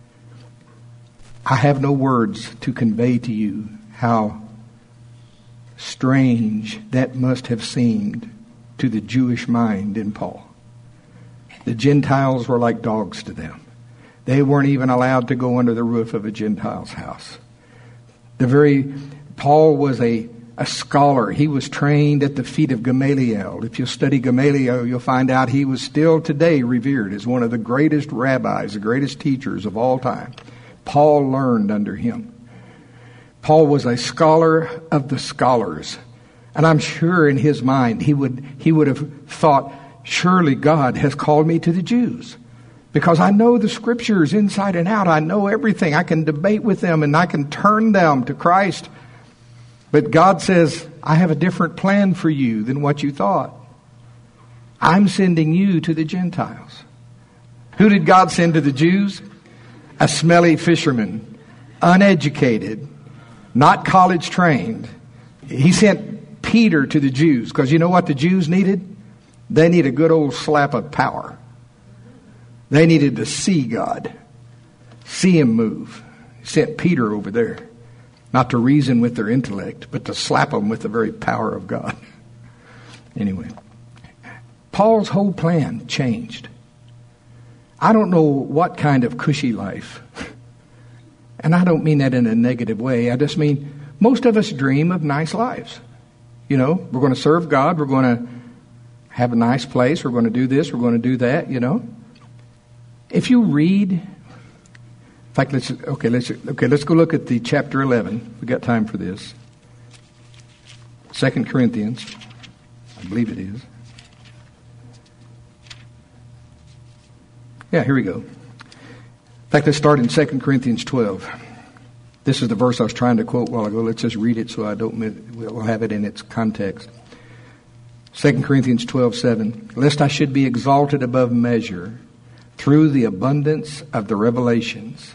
I have no words to convey to you how strange that must have seemed to the Jewish mind in Paul. The Gentiles were like dogs to them. They weren't even allowed to go under the roof of a Gentile's house. The very, Paul was a, a scholar. He was trained at the feet of Gamaliel. If you study Gamaliel, you'll find out he was still today revered as one of the greatest rabbis, the greatest teachers of all time. Paul learned under him. Paul was a scholar of the scholars. And I'm sure in his mind he would he would have thought, surely God has called me to the Jews. Because I know the scriptures inside and out. I know everything. I can debate with them and I can turn them to Christ. But God says, I have a different plan for you than what you thought. I'm sending you to the Gentiles. Who did God send to the Jews? A smelly fisherman, uneducated, not college trained. He sent Peter to the Jews because you know what the Jews needed? They need a good old slap of power. They needed to see God, see Him move. He sent Peter over there, not to reason with their intellect, but to slap them with the very power of God. Anyway, Paul's whole plan changed. I don't know what kind of cushy life, and I don't mean that in a negative way. I just mean most of us dream of nice lives. You know, we're going to serve God. We're going to have a nice place. We're going to do this. We're going to do that, you know. If you read, in fact, let's okay, let's okay, let's go look at the chapter eleven. We got time for this. Second Corinthians, I believe it is. Yeah, here we go. In fact, let's start in Second Corinthians twelve. This is the verse I was trying to quote a while ago. Let's just read it so I don't miss, we'll have it in its context. Second Corinthians twelve seven. Lest I should be exalted above measure through the abundance of the revelations,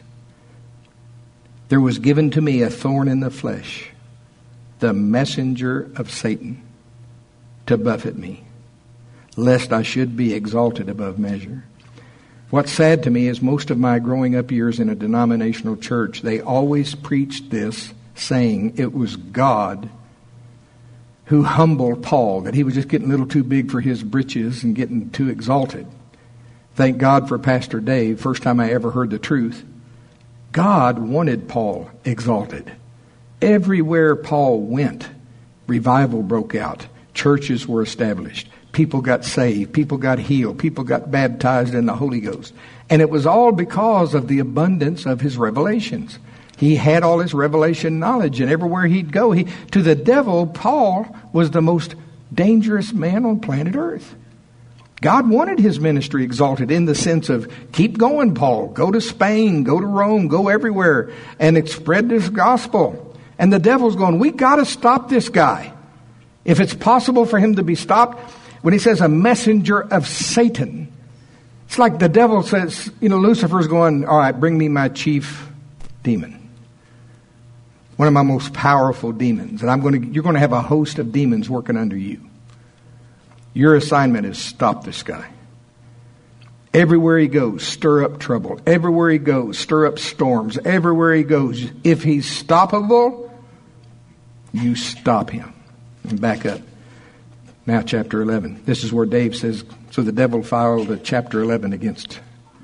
there was given to me a thorn in the flesh, the messenger of Satan, to buffet me, lest I should be exalted above measure. What's sad to me is most of my growing up years in a denominational church, they always preached this, saying it was God who humbled Paul, that he was just getting a little too big for his britches and getting too exalted. Thank God for Pastor Dave. First time I ever heard the truth. God wanted Paul exalted. Everywhere Paul went, revival broke out. Churches were established. People got saved. People got healed. People got baptized in the Holy Ghost. And it was all because of the abundance of his revelations. He had all his revelation knowledge, and everywhere he'd go, he, to the devil, Paul was the most dangerous man on planet Earth. God wanted his ministry exalted in the sense of, keep going, Paul. Go to Spain, go to Rome, go everywhere, and spread this gospel. And the devil's going, we got to stop this guy. If it's possible for him to be stopped, when he says a messenger of Satan, it's like the devil says, you know, Lucifer's going, all right, bring me my chief demon. One of my most powerful demons. And I'm going to, you're going to have a host of demons working under you. Your assignment is stop this guy. Everywhere he goes, stir up trouble. Everywhere he goes, stir up storms. Everywhere he goes, if he's stoppable, you stop him. And back up. Now chapter eleven. This is where Dave says, so the devil filed a chapter eleven against.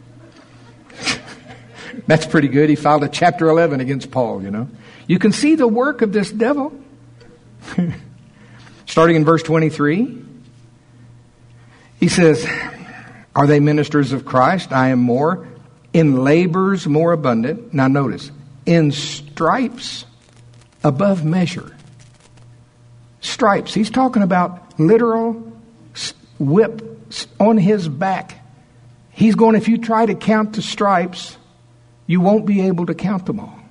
That's pretty good. He filed a chapter eleven against Paul, you know. You can see the work of this devil. Starting in verse twenty-three. He says, are they ministers of Christ? I am more. In labors more abundant. Now notice, in stripes above measure. Stripes. He's talking about literal whip on his back. He's going, if you try to count the stripes, you won't be able to count them all.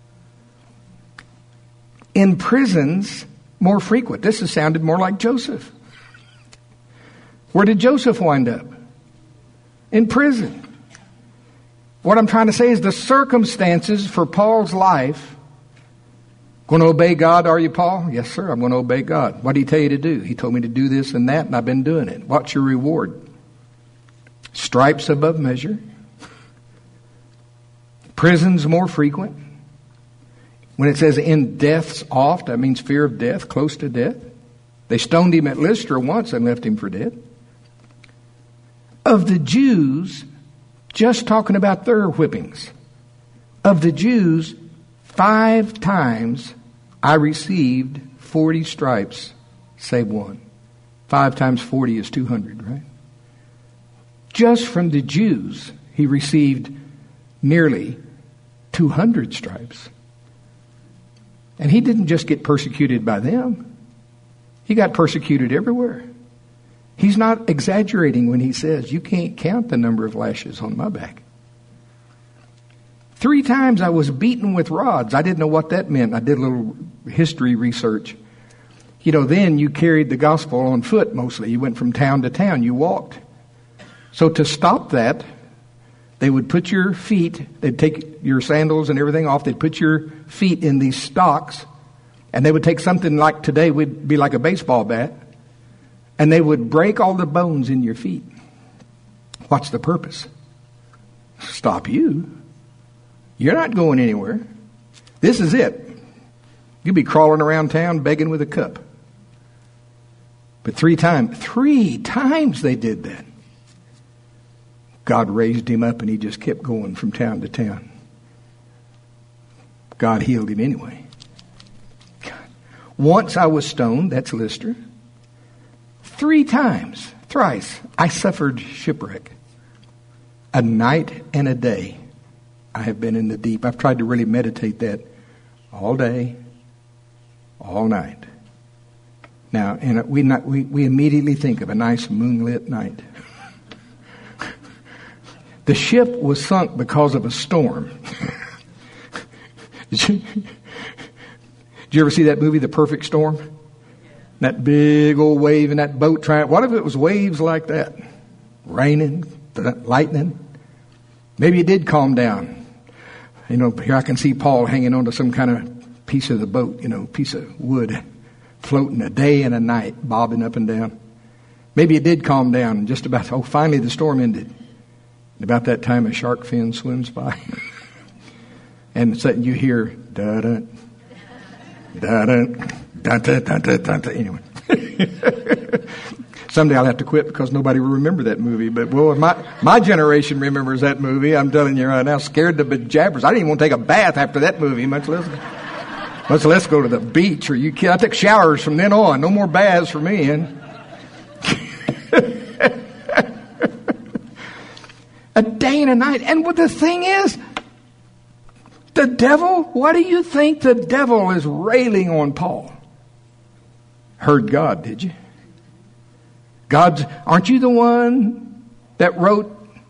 In prisons, more frequent. This has sounded more like Joseph. Where did Joseph wind up? In prison. What I'm trying to say is the circumstances for Paul's life. Going to obey God, are you, Paul? Yes, sir, I'm going to obey God. What did he tell you to do? He told me to do this and that, and I've been doing it. What's your reward? Stripes above measure. Prisons more frequent. When it says in death's oft, that means fear of death, close to death. They stoned him at Lystra once and left him for dead. Of the Jews, just talking about their whippings, of the Jews, five times I received forty stripes, save one. Five times forty is two hundred, right? Just from the Jews, he received nearly two hundred stripes. And he didn't just get persecuted by them. He got persecuted everywhere. He's not exaggerating when he says, you can't count the number of lashes on my back. Three times I was beaten with rods. I didn't know what that meant. I did a little history research. You know, then you carried the gospel on foot mostly. You went from town to town. You walked. So to stop that, they would put your feet, they'd take your sandals and everything off. They'd put your feet in these stocks. And they would take something like today would be like a baseball bat. And they would break all the bones in your feet. What's the purpose? Stop you. You're not going anywhere. This is it. You'll be crawling around town begging with a cup. But three times, three times they did that. God raised him up and he just kept going from town to town. God healed him anyway. Once I was stoned, that's Lystra. Three times, thrice, I suffered shipwreck. A night and a day I have been in the deep. I've tried to really meditate that all day, all night. Now, and we not we, we immediately think of a nice moonlit night. The ship was sunk because of a storm. Did you, did you ever see that movie, The Perfect Storm? That big old wave in that boat trying. What if it was waves like that? Raining, lightning. Maybe it did calm down. You know, here I can see Paul hanging onto some kind of piece of the boat, you know, piece of wood, floating a day and a night, bobbing up and down. Maybe it did calm down and just about, oh, finally the storm ended. And about that time a shark fin swims by. And suddenly you hear, da-da, da-da, da-da, da-da, da-da. Anyway. Someday I'll have to quit because nobody will remember that movie. But, well, my my generation remembers that movie. I'm telling you right now, scared to bejabbers. I didn't even want to take a bath after that movie, much less, much less go to the beach. Or you kid. I took showers from then on. No more baths for me. And a day and a night. And what the thing is, the devil, why do you think the devil is railing on Paul? Heard God, did you? God's, aren't you the one that wrote,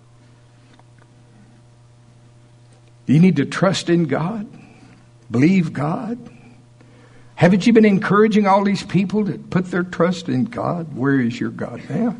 you need to trust in God, believe God? Haven't you been encouraging all these people to put their trust in God? Where is your God now?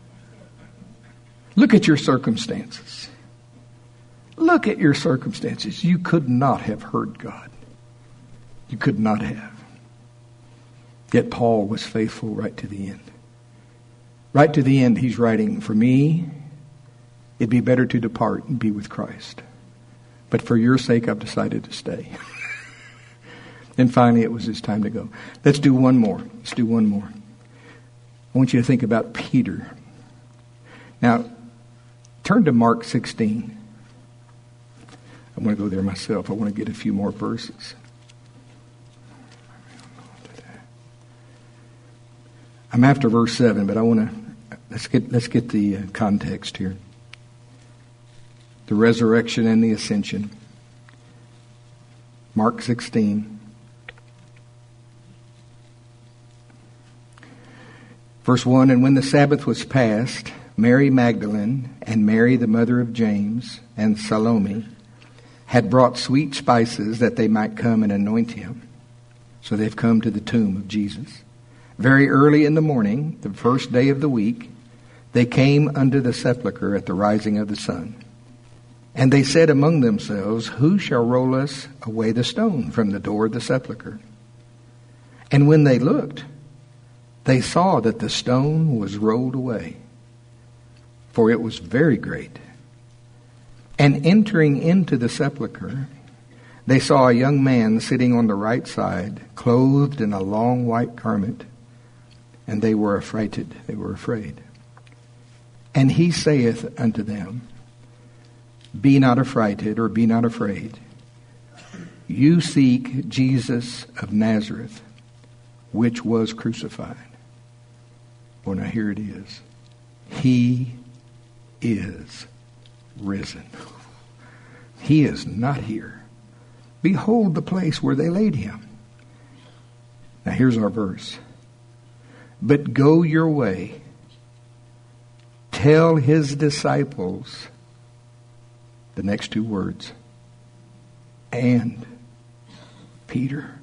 Look at your circumstances. Look at your circumstances. You could not have heard God. You could not have. Yet Paul was faithful right to the end. Right to the end, he's writing, for me, it'd be better to depart and be with Christ. But for your sake, I've decided to stay. And finally, it was his time to go. Let's do one more. Let's do one more. I want you to think about Peter. Now, turn to Mark sixteen. I want to go there myself. I want to get a few more verses. I'm after verse seven, but I want to let's get let's get the uh, context here. The resurrection and the ascension. Mark sixteen. Verse one, and when the Sabbath was past, Mary Magdalene and Mary the mother of James and Salome had brought sweet spices that they might come and anoint him. So they've come to the tomb of Jesus. Very early in the morning, the first day of the week, they came unto the sepulchre at the rising of the sun. And they said among themselves, who shall roll us away the stone from the door of the sepulchre? And when they looked, they saw that the stone was rolled away, for it was very great. And entering into the sepulchre, they saw a young man sitting on the right side, clothed in a long white garment. And they were affrighted, they were afraid. And he saith unto them, be not affrighted, or be not afraid. You seek Jesus of Nazareth, which was crucified. Well, now here it is. He is risen. He is not here. Behold the place where they laid him. Now here's our verse. But go your way tell his disciples the next two words, and Peter,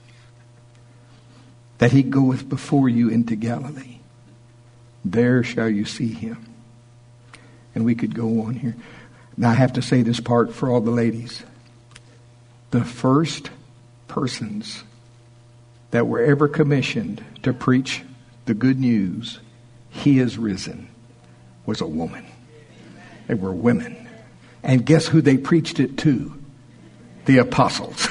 that he goeth before you into Galilee. There shall you see him. And we could go on here. Now I have to say this part for all the ladies. The first persons that were ever commissioned to preach the good news, he is risen, was a woman. They were women. And guess who they preached it to? The apostles.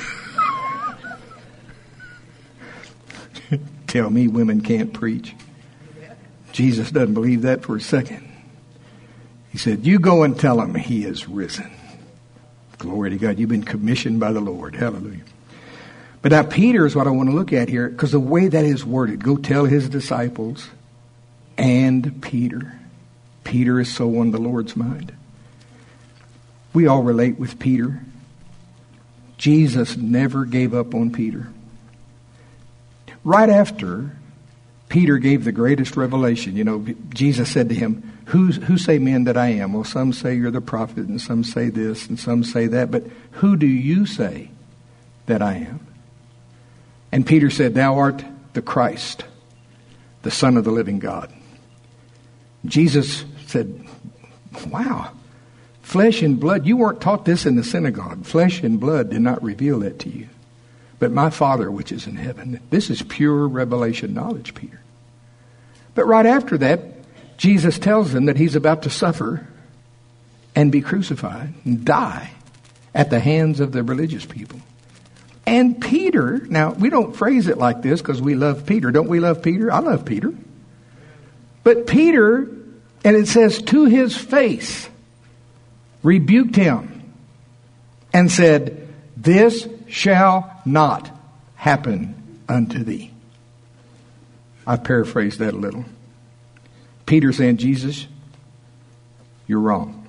Tell me women can't preach. Jesus doesn't believe that for a second. He said, you go and tell him he is risen. Glory to God. You've been commissioned by the Lord. Hallelujah. But now Peter is what I want to look at here, because the way that is worded, go tell his disciples and Peter. Peter is so on the Lord's mind. We all relate with Peter. Jesus never gave up on Peter. Right after Peter gave the greatest revelation, you know, Jesus said to him, Who's, who say men that I am? Well, some say you're the prophet, and some say this, and some say that. But who do you say that I am? And Peter said, thou art the Christ, the Son of the living God. Jesus said, wow, flesh and blood, you weren't taught this in the synagogue. Flesh and blood did not reveal that to you. But my Father which is in heaven. This is pure revelation knowledge, Peter. But right after that, Jesus tells them that he's about to suffer and be crucified and die at the hands of the religious people. And Peter, now we don't phrase it like this because we love Peter. Don't we love Peter? I love Peter. But Peter, and it says to his face, rebuked him and said, this shall not happen unto thee. I paraphrased that a little. Peter saying, Jesus, you're wrong.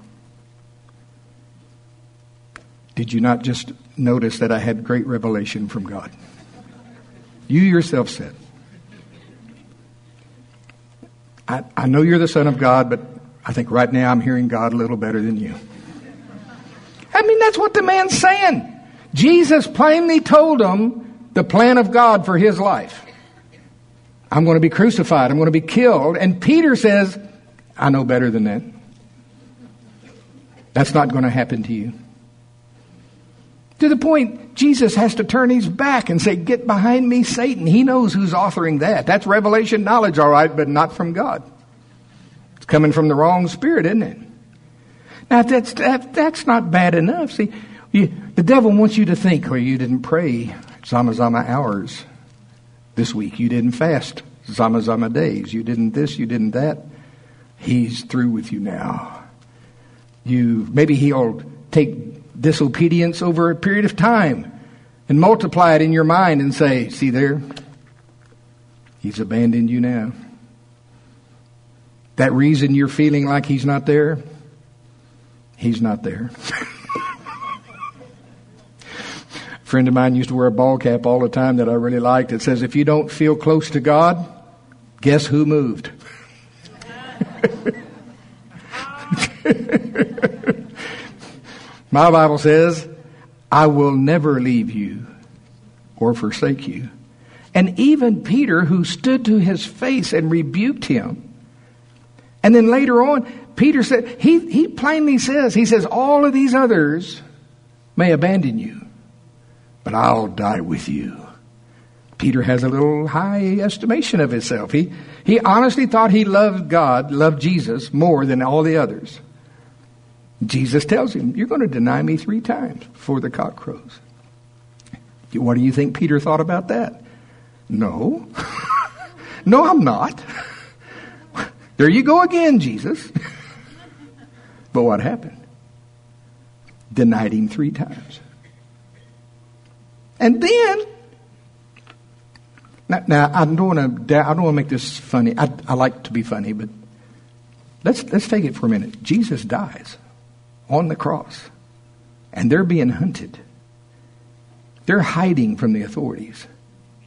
Did you not just notice that I had great revelation from God? You yourself said. I, I know you're the Son of God, but I think right now I'm hearing God a little better than you. I mean, that's what the man's saying. Jesus plainly told him the plan of God for his life. I'm going to be crucified. I'm going to be killed. And Peter says, I know better than that. That's not going to happen to you. To the point, Jesus has to turn his back and say, get behind me, Satan. He knows who's authoring that. That's revelation knowledge, all right, but not from God. It's coming from the wrong spirit, isn't it? Now, that's, that, that's not bad enough. See, you, the devil wants you to think, well, you didn't pray Zama Zama hours this week. You didn't fast Zama Zama days. You didn't this, you didn't that. He's through with you now. You, maybe he'll take disobedience over a period of time and multiply it in your mind and say, see there, he's abandoned you now. That reason you're feeling like he's not there, he's not there. A friend of mine used to wear a ball cap all the time that I really liked. It says, if you don't feel close to God, guess who moved? My Bible says, I will never leave you or forsake you. And even Peter, who stood to his face and rebuked him. And then later on, Peter said, he, he plainly says, he says, all of these others may abandon you, but I'll die with you. Peter has a little high estimation of himself. He, he honestly thought he loved God, loved Jesus more than all the others. Jesus tells him, you're going to deny me three times before the cock crows. What do you think Peter thought about that? No. No, I'm not. There you go again, Jesus. But what happened? Denied him three times. And then, now, now I don't want to. I don't want to make this funny. I, I like to be funny, but let's let's take it for a minute. Jesus dies on the cross, and they're being hunted. They're hiding from the authorities.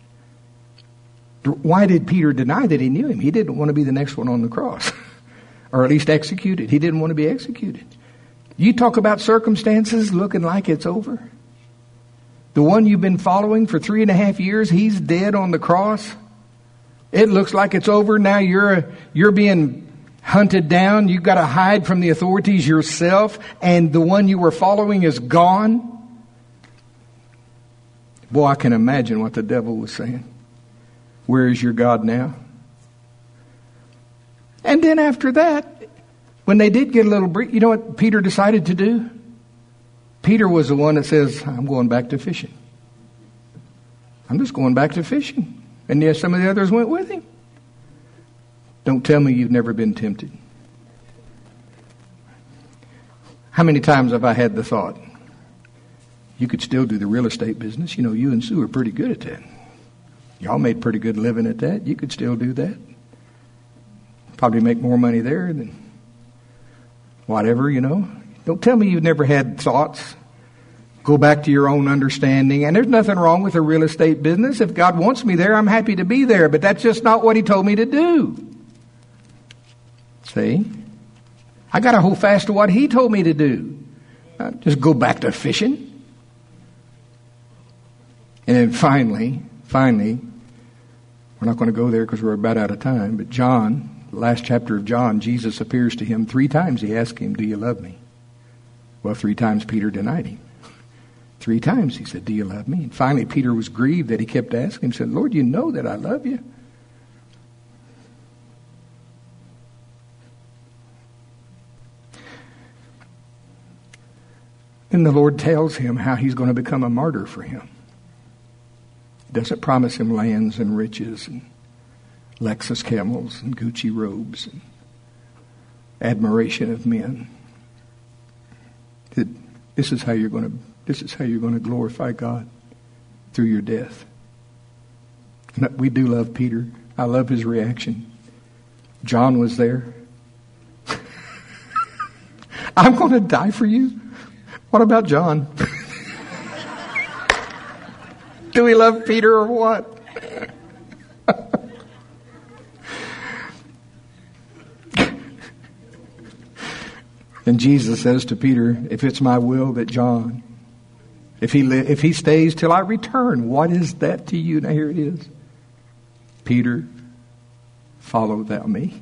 Why did Peter deny that he knew him? He didn't want to be the next one on the cross. or at least executed. He didn't want to be executed. You talk about circumstances looking like it's over. The one you've been following for three and a half years, he's dead on the cross. It looks like it's over. Now you're you're being hunted down. You've got to hide from the authorities yourself, and the one you were following is gone. Boy, I can imagine what the devil was saying. Where is your God now? And then after that, when they did get a little break, you know what Peter decided to do? Peter was the one that says, I'm going back to fishing. I'm just going back to fishing. And yes, some of the others went with him. Don't tell me you've never been tempted. How many times have I had the thought, you could still do the real estate business. You know, you and Sue are pretty good at that. Y'all made pretty good living at that. You could still do that. Probably make more money there than whatever, you know. Don't tell me you've never had thoughts. Go back to your own understanding. And there's nothing wrong with a real estate business. If God wants me there, I'm happy to be there. But that's just not what He told me to do. See? I got to hold fast to what He told me to do. Not just go back to fishing. And then finally, finally, we're not going to go there because we're about out of time, but John, the last chapter of John, Jesus appears to him three times. He asked him, do you love me? Well, three times Peter denied him. Three times he said, do you love me? And finally Peter was grieved that he kept asking him, said, Lord, you know that I love you. Then the Lord tells him how he's going to become a martyr for him. Doesn't promise him lands and riches and Lexus camels and Gucci robes and admiration of men. That this is how you're going to this is how you're going to glorify God, through your death. And we do love Peter. I love his reaction. John was there. I'm going to die for you. What about John? Do we love Peter or what? And Jesus says to Peter, if it's my will that John, if he li- if he stays till I return, what is that to you? Now here it is. Peter, follow thou me.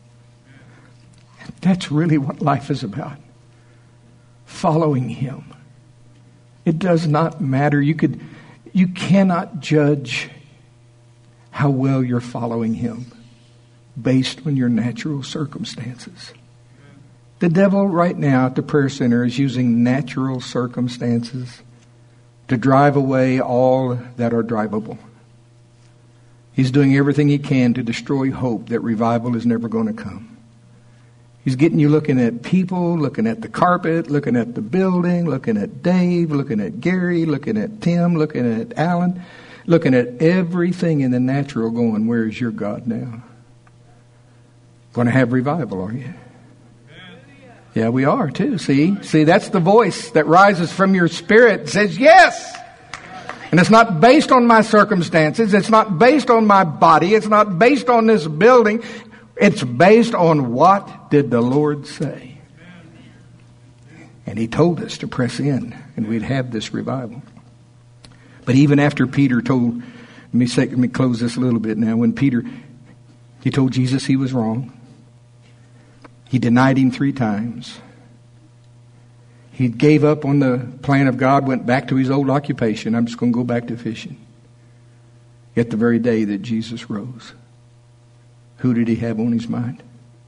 That's really what life is about. Following Him. It does not matter. You could... You cannot judge how well you're following Him based on your natural circumstances. The devil right now at the prayer center is using natural circumstances to drive away all that are drivable. He's doing everything he can to destroy hope that revival is never going to come. He's getting you looking at people, looking at the carpet, looking at the building, looking at Dave, looking at Gary, looking at Tim, looking at Alan, looking at everything in the natural going, where's your God now? Going to have revival, are you? Yeah, we are too. See? See, that's the voice that rises from your spirit and says, yes! And it's not based on my circumstances. It's not based on my body. It's not based on this building. It's based on what did the Lord say. And He told us to press in and we'd have this revival. But even after Peter told, let me, say, let me close this a little bit now. When Peter, he told Jesus he was wrong. He denied Him three times. He gave up on the plan of God, went back to his old occupation. I'm just going to go back to fishing. Yet the very day that Jesus rose, who did He have on His mind?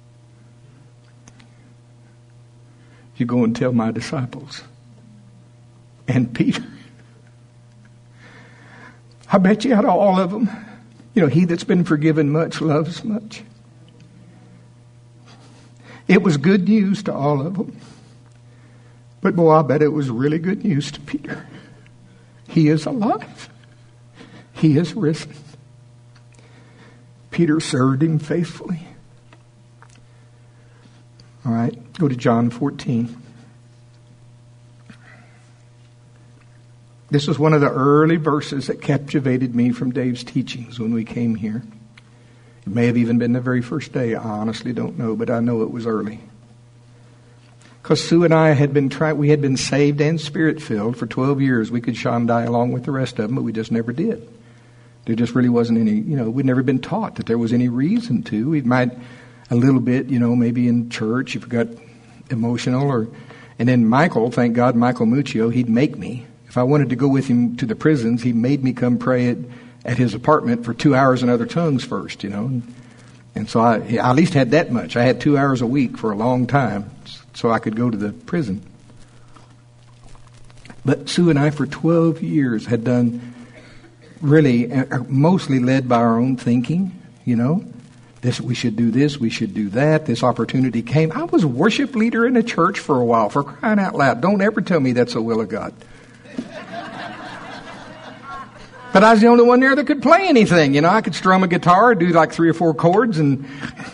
You go and tell my disciples. And Peter. I bet you out of all of them, you know, he that's been forgiven much loves much. It was good news to all of them. But boy, I bet it was really good news to Peter. He is alive. He is risen. Peter served Him faithfully. All right, go to John fourteen. This was one of the early verses that captivated me from Dave's teachings when we came here. may have even been the very first day. I honestly don't know, but I know it was early. Because Sue and I had been trying, we had been saved and Spirit-filled for twelve years. We could Shandai along with the rest of them, but we just never did. There just really wasn't any, you know, we'd never been taught that there was any reason to. We might a little bit, you know, maybe in church if we got emotional. or, And then Michael, thank God, Michael Muccio, he'd make me. If I wanted to go with him to the prisons, he made me come pray at, at his apartment for two hours in other tongues first, you know. And, and so I, I at least had that much. I had two hours a week for a long time so I could go to the prison. But Sue and I for twelve years had done really, uh, mostly led by our own thinking, you know. This, we should do this, we should do that. This opportunity came. I was a worship leader in a church for a while, for crying out loud. Don't ever tell me that's the will of God. But I was the only one there that could play anything. You know, I could strum a guitar, do like three or four chords, and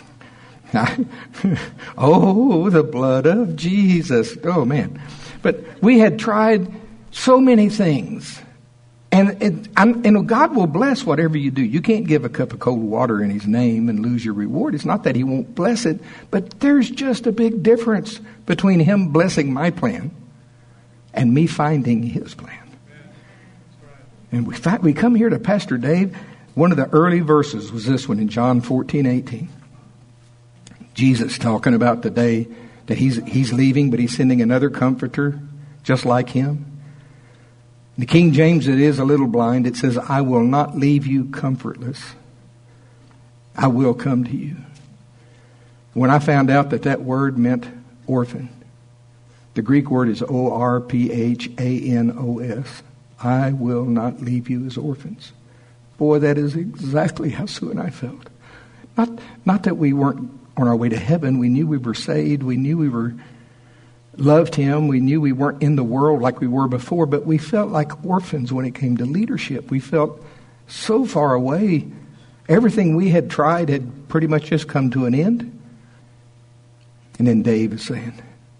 oh, the blood of Jesus. Oh, man. But we had tried so many things. And, and, and God will bless whatever you do. You can't give a cup of cold water in His name and lose your reward. It's not that He won't bless it, but there's just a big difference between Him blessing my plan and me finding His plan. And we, we come here to Pastor Dave. One of the early verses was this one in John fourteen eighteen. Jesus talking about the day that he's, he's leaving, but He's sending another comforter just like Him. The King James, it is a little blind. It says, I will not leave you comfortless. I will come to you. When I found out that that word meant orphan, the Greek word is O R P H A N O S. I will not leave you as orphans. Boy, that is exactly how Sue and I felt. Not, not that we weren't on our way to heaven. We knew we were saved. We knew we were loved Him. We knew we weren't in the world like we were before, but we felt like orphans when it came to leadership. We felt so far away. Everything we had tried had pretty much just come to an end. And then Dave is saying,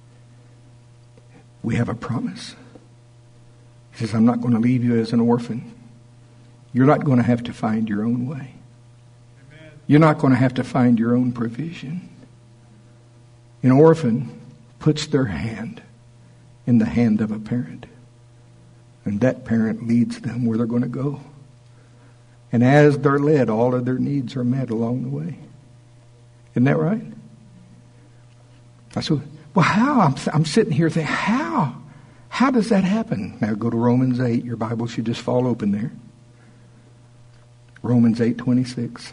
we have a promise. He says, I'm not going to leave you as an orphan. You're not going to have to find your own way. Amen. You're not going to have to find your own provision. An orphan puts their hand in the hand of a parent. And that parent leads them where they're going to go. And as they're led, all of their needs are met along the way. Isn't that right? I said, well, how? I'm, I'm sitting here thinking, how? How does that happen? Now go to Romans eight. Your Bible should just fall open there. Romans eight twenty-six.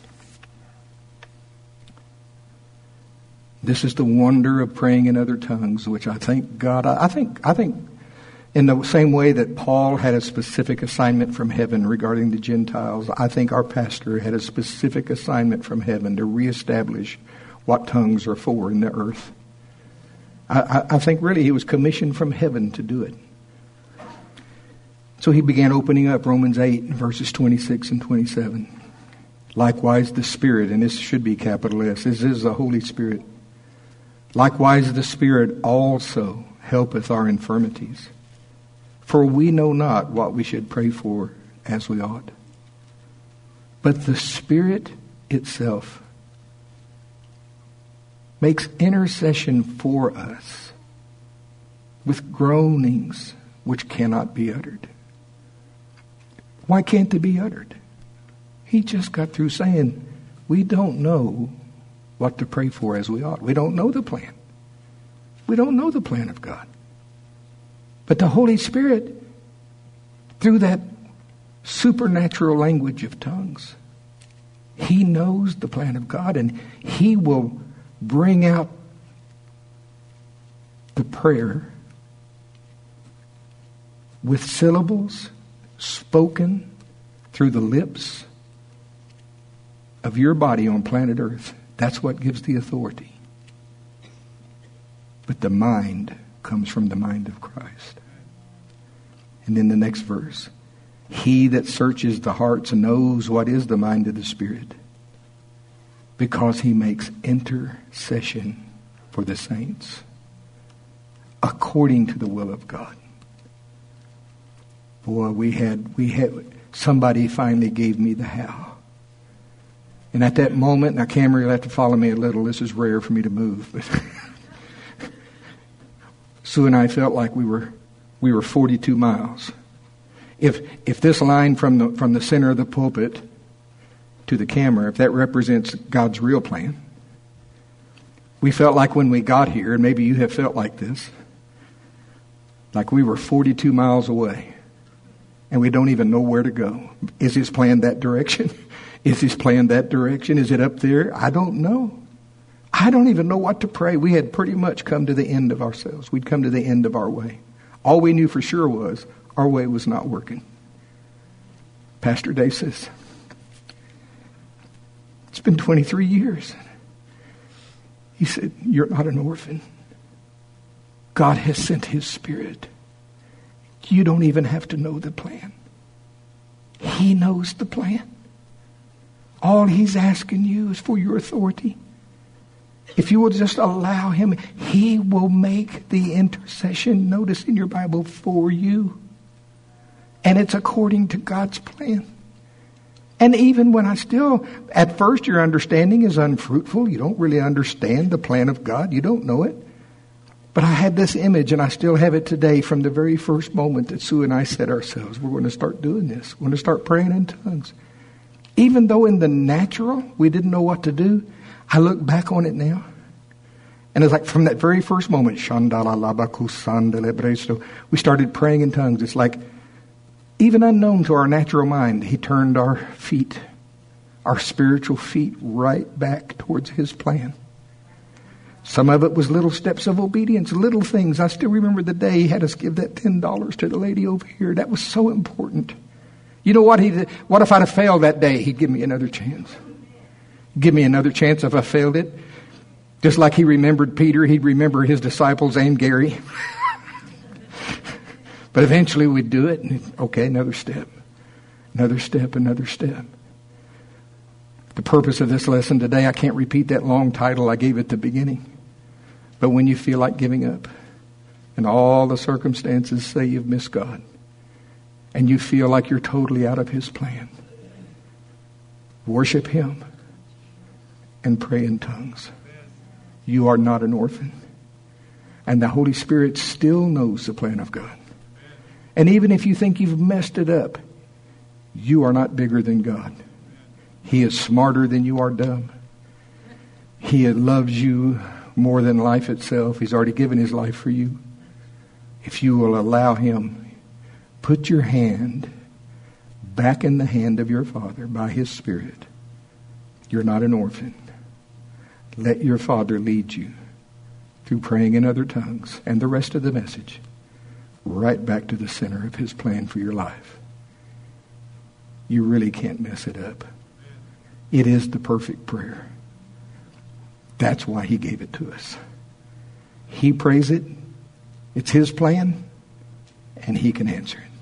This is the wonder of praying in other tongues, which I thank God. I think, I think in the same way that Paul had a specific assignment from heaven regarding the Gentiles, I think our pastor had a specific assignment from heaven to reestablish what tongues are for in the earth. I, I think really he was commissioned from heaven to do it. So he began opening up Romans eight, verses twenty-six and twenty-seven. Likewise the Spirit, and this should be capital S, this is the Holy Spirit. Likewise the Spirit also helpeth our infirmities. For we know not what we should pray for as we ought. But the Spirit itself makes intercession for us with groanings which cannot be uttered. Why can't they be uttered? He just got through saying, we don't know what to pray for as we ought. We don't know the plan. We don't know the plan of God. But the Holy Spirit, through that supernatural language of tongues, He knows the plan of God, and He will bring out the prayer with syllables spoken through the lips of your body on planet Earth. That's what gives the authority. But the mind comes from the mind of Christ. And then the next verse. He that searches the hearts knows what is the mind of the Spirit, because He makes intercession for the saints according to the will of God. Boy, we had, we had, somebody finally gave me the how. And at that moment, now camera, you'll have to follow me a little. This is rare for me to move. But Sue and I felt like we were we were forty-two miles. If if this line from the from the center of the pulpit to the camera, if that represents God's real plan, we felt like when we got here, and maybe you have felt like this, like we were forty-two miles away, and we don't even know where to go. Is His plan that direction? Is His plan that direction? Is it up there? I don't know. I don't even know what to pray. We had pretty much come to the end of ourselves. We'd come to the end of our way. All we knew for sure was our way was not working. Pastor Dave says, it's been twenty-three years. He said, you're not an orphan. God has sent His Spirit. You don't even have to know the plan. He knows the plan. All He's asking you is for your authority. If you will just allow Him, He will make the intercession, notice in your Bible, for you. And it's according to God's plan. And even when I still, at first your understanding is unfruitful. You don't really understand the plan of God. You don't know it. But I had this image, and I still have it today, from the very first moment that Sue and I said ourselves, we're going to start doing this. We're going to start praying in tongues. Even though in the natural we didn't know what to do, I look back on it now. And it's like from that very first moment, we started praying in tongues. It's like, even unknown to our natural mind, He turned our feet, our spiritual feet, right back towards His plan. Some of it was little steps of obedience, little things. I still remember the day He had us give that ten dollars to the lady over here. That was so important. You know what he did? What if I'd have failed that day? He'd give me another chance. Give me another chance if I failed it. Just like He remembered Peter, He'd remember His disciples and Gary. But eventually we'd do it. And okay, another step. Another step, another step. The purpose of this lesson today, I can't repeat that long title I gave at the beginning. But when you feel like giving up, and all the circumstances say you've missed God, and you feel like you're totally out of His plan, worship Him and pray in tongues. You are not an orphan. And the Holy Spirit still knows the plan of God. And even if you think you've messed it up, you are not bigger than God. He is smarter than you are dumb. He loves you more than life itself. He's already given His life for you. If you will allow Him, put your hand back in the hand of your Father by His Spirit. You're not an orphan. Let your Father lead you through praying in other tongues and the rest of the message right back to the center of His plan for your life. You really can't mess it up. It is the perfect prayer. That's why He gave it to us. He prays it. It's His plan. And He can answer it.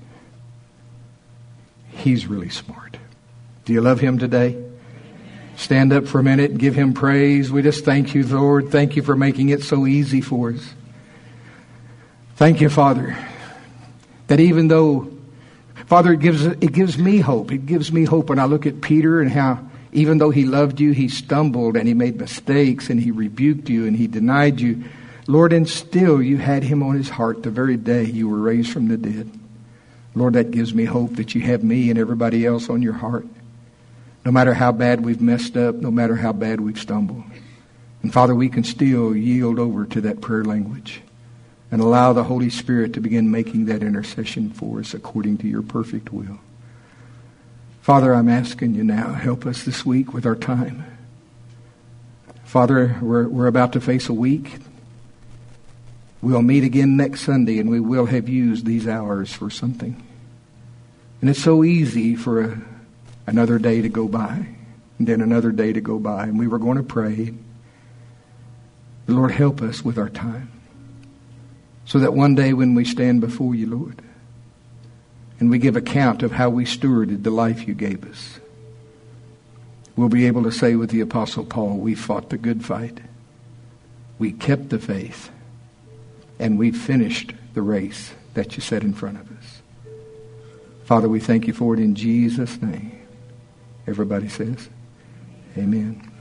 He's really smart. Do you love Him today? Stand up for a minute and give Him praise. We just thank You, Lord. Thank You for making it so easy for us. Thank You, Father, that even though, Father, it gives, it gives me hope. It gives me hope when I look at Peter and how even though he loved You, he stumbled and he made mistakes and he rebuked You and he denied You. Lord, and still You had him on His heart the very day You were raised from the dead. Lord, that gives me hope that You have me and everybody else on Your heart. No matter how bad we've messed up, no matter how bad we've stumbled. And Father, we can still yield over to that prayer language and allow the Holy Spirit to begin making that intercession for us according to Your perfect will. Father, I'm asking You now, help us this week with our time. Father, we're, we're about to face a week. We'll meet again next Sunday, and we will have used these hours for something. And it's so easy for a, another day to go by, and then another day to go by, and we were going to pray. Lord, help us with our time, so that one day when we stand before You, Lord, and we give account of how we stewarded the life You gave us, we'll be able to say with the Apostle Paul, we fought the good fight, we kept the faith, and we finished the race that You set in front of us. Father, we thank You for it in Jesus' name. Everybody says, Amen.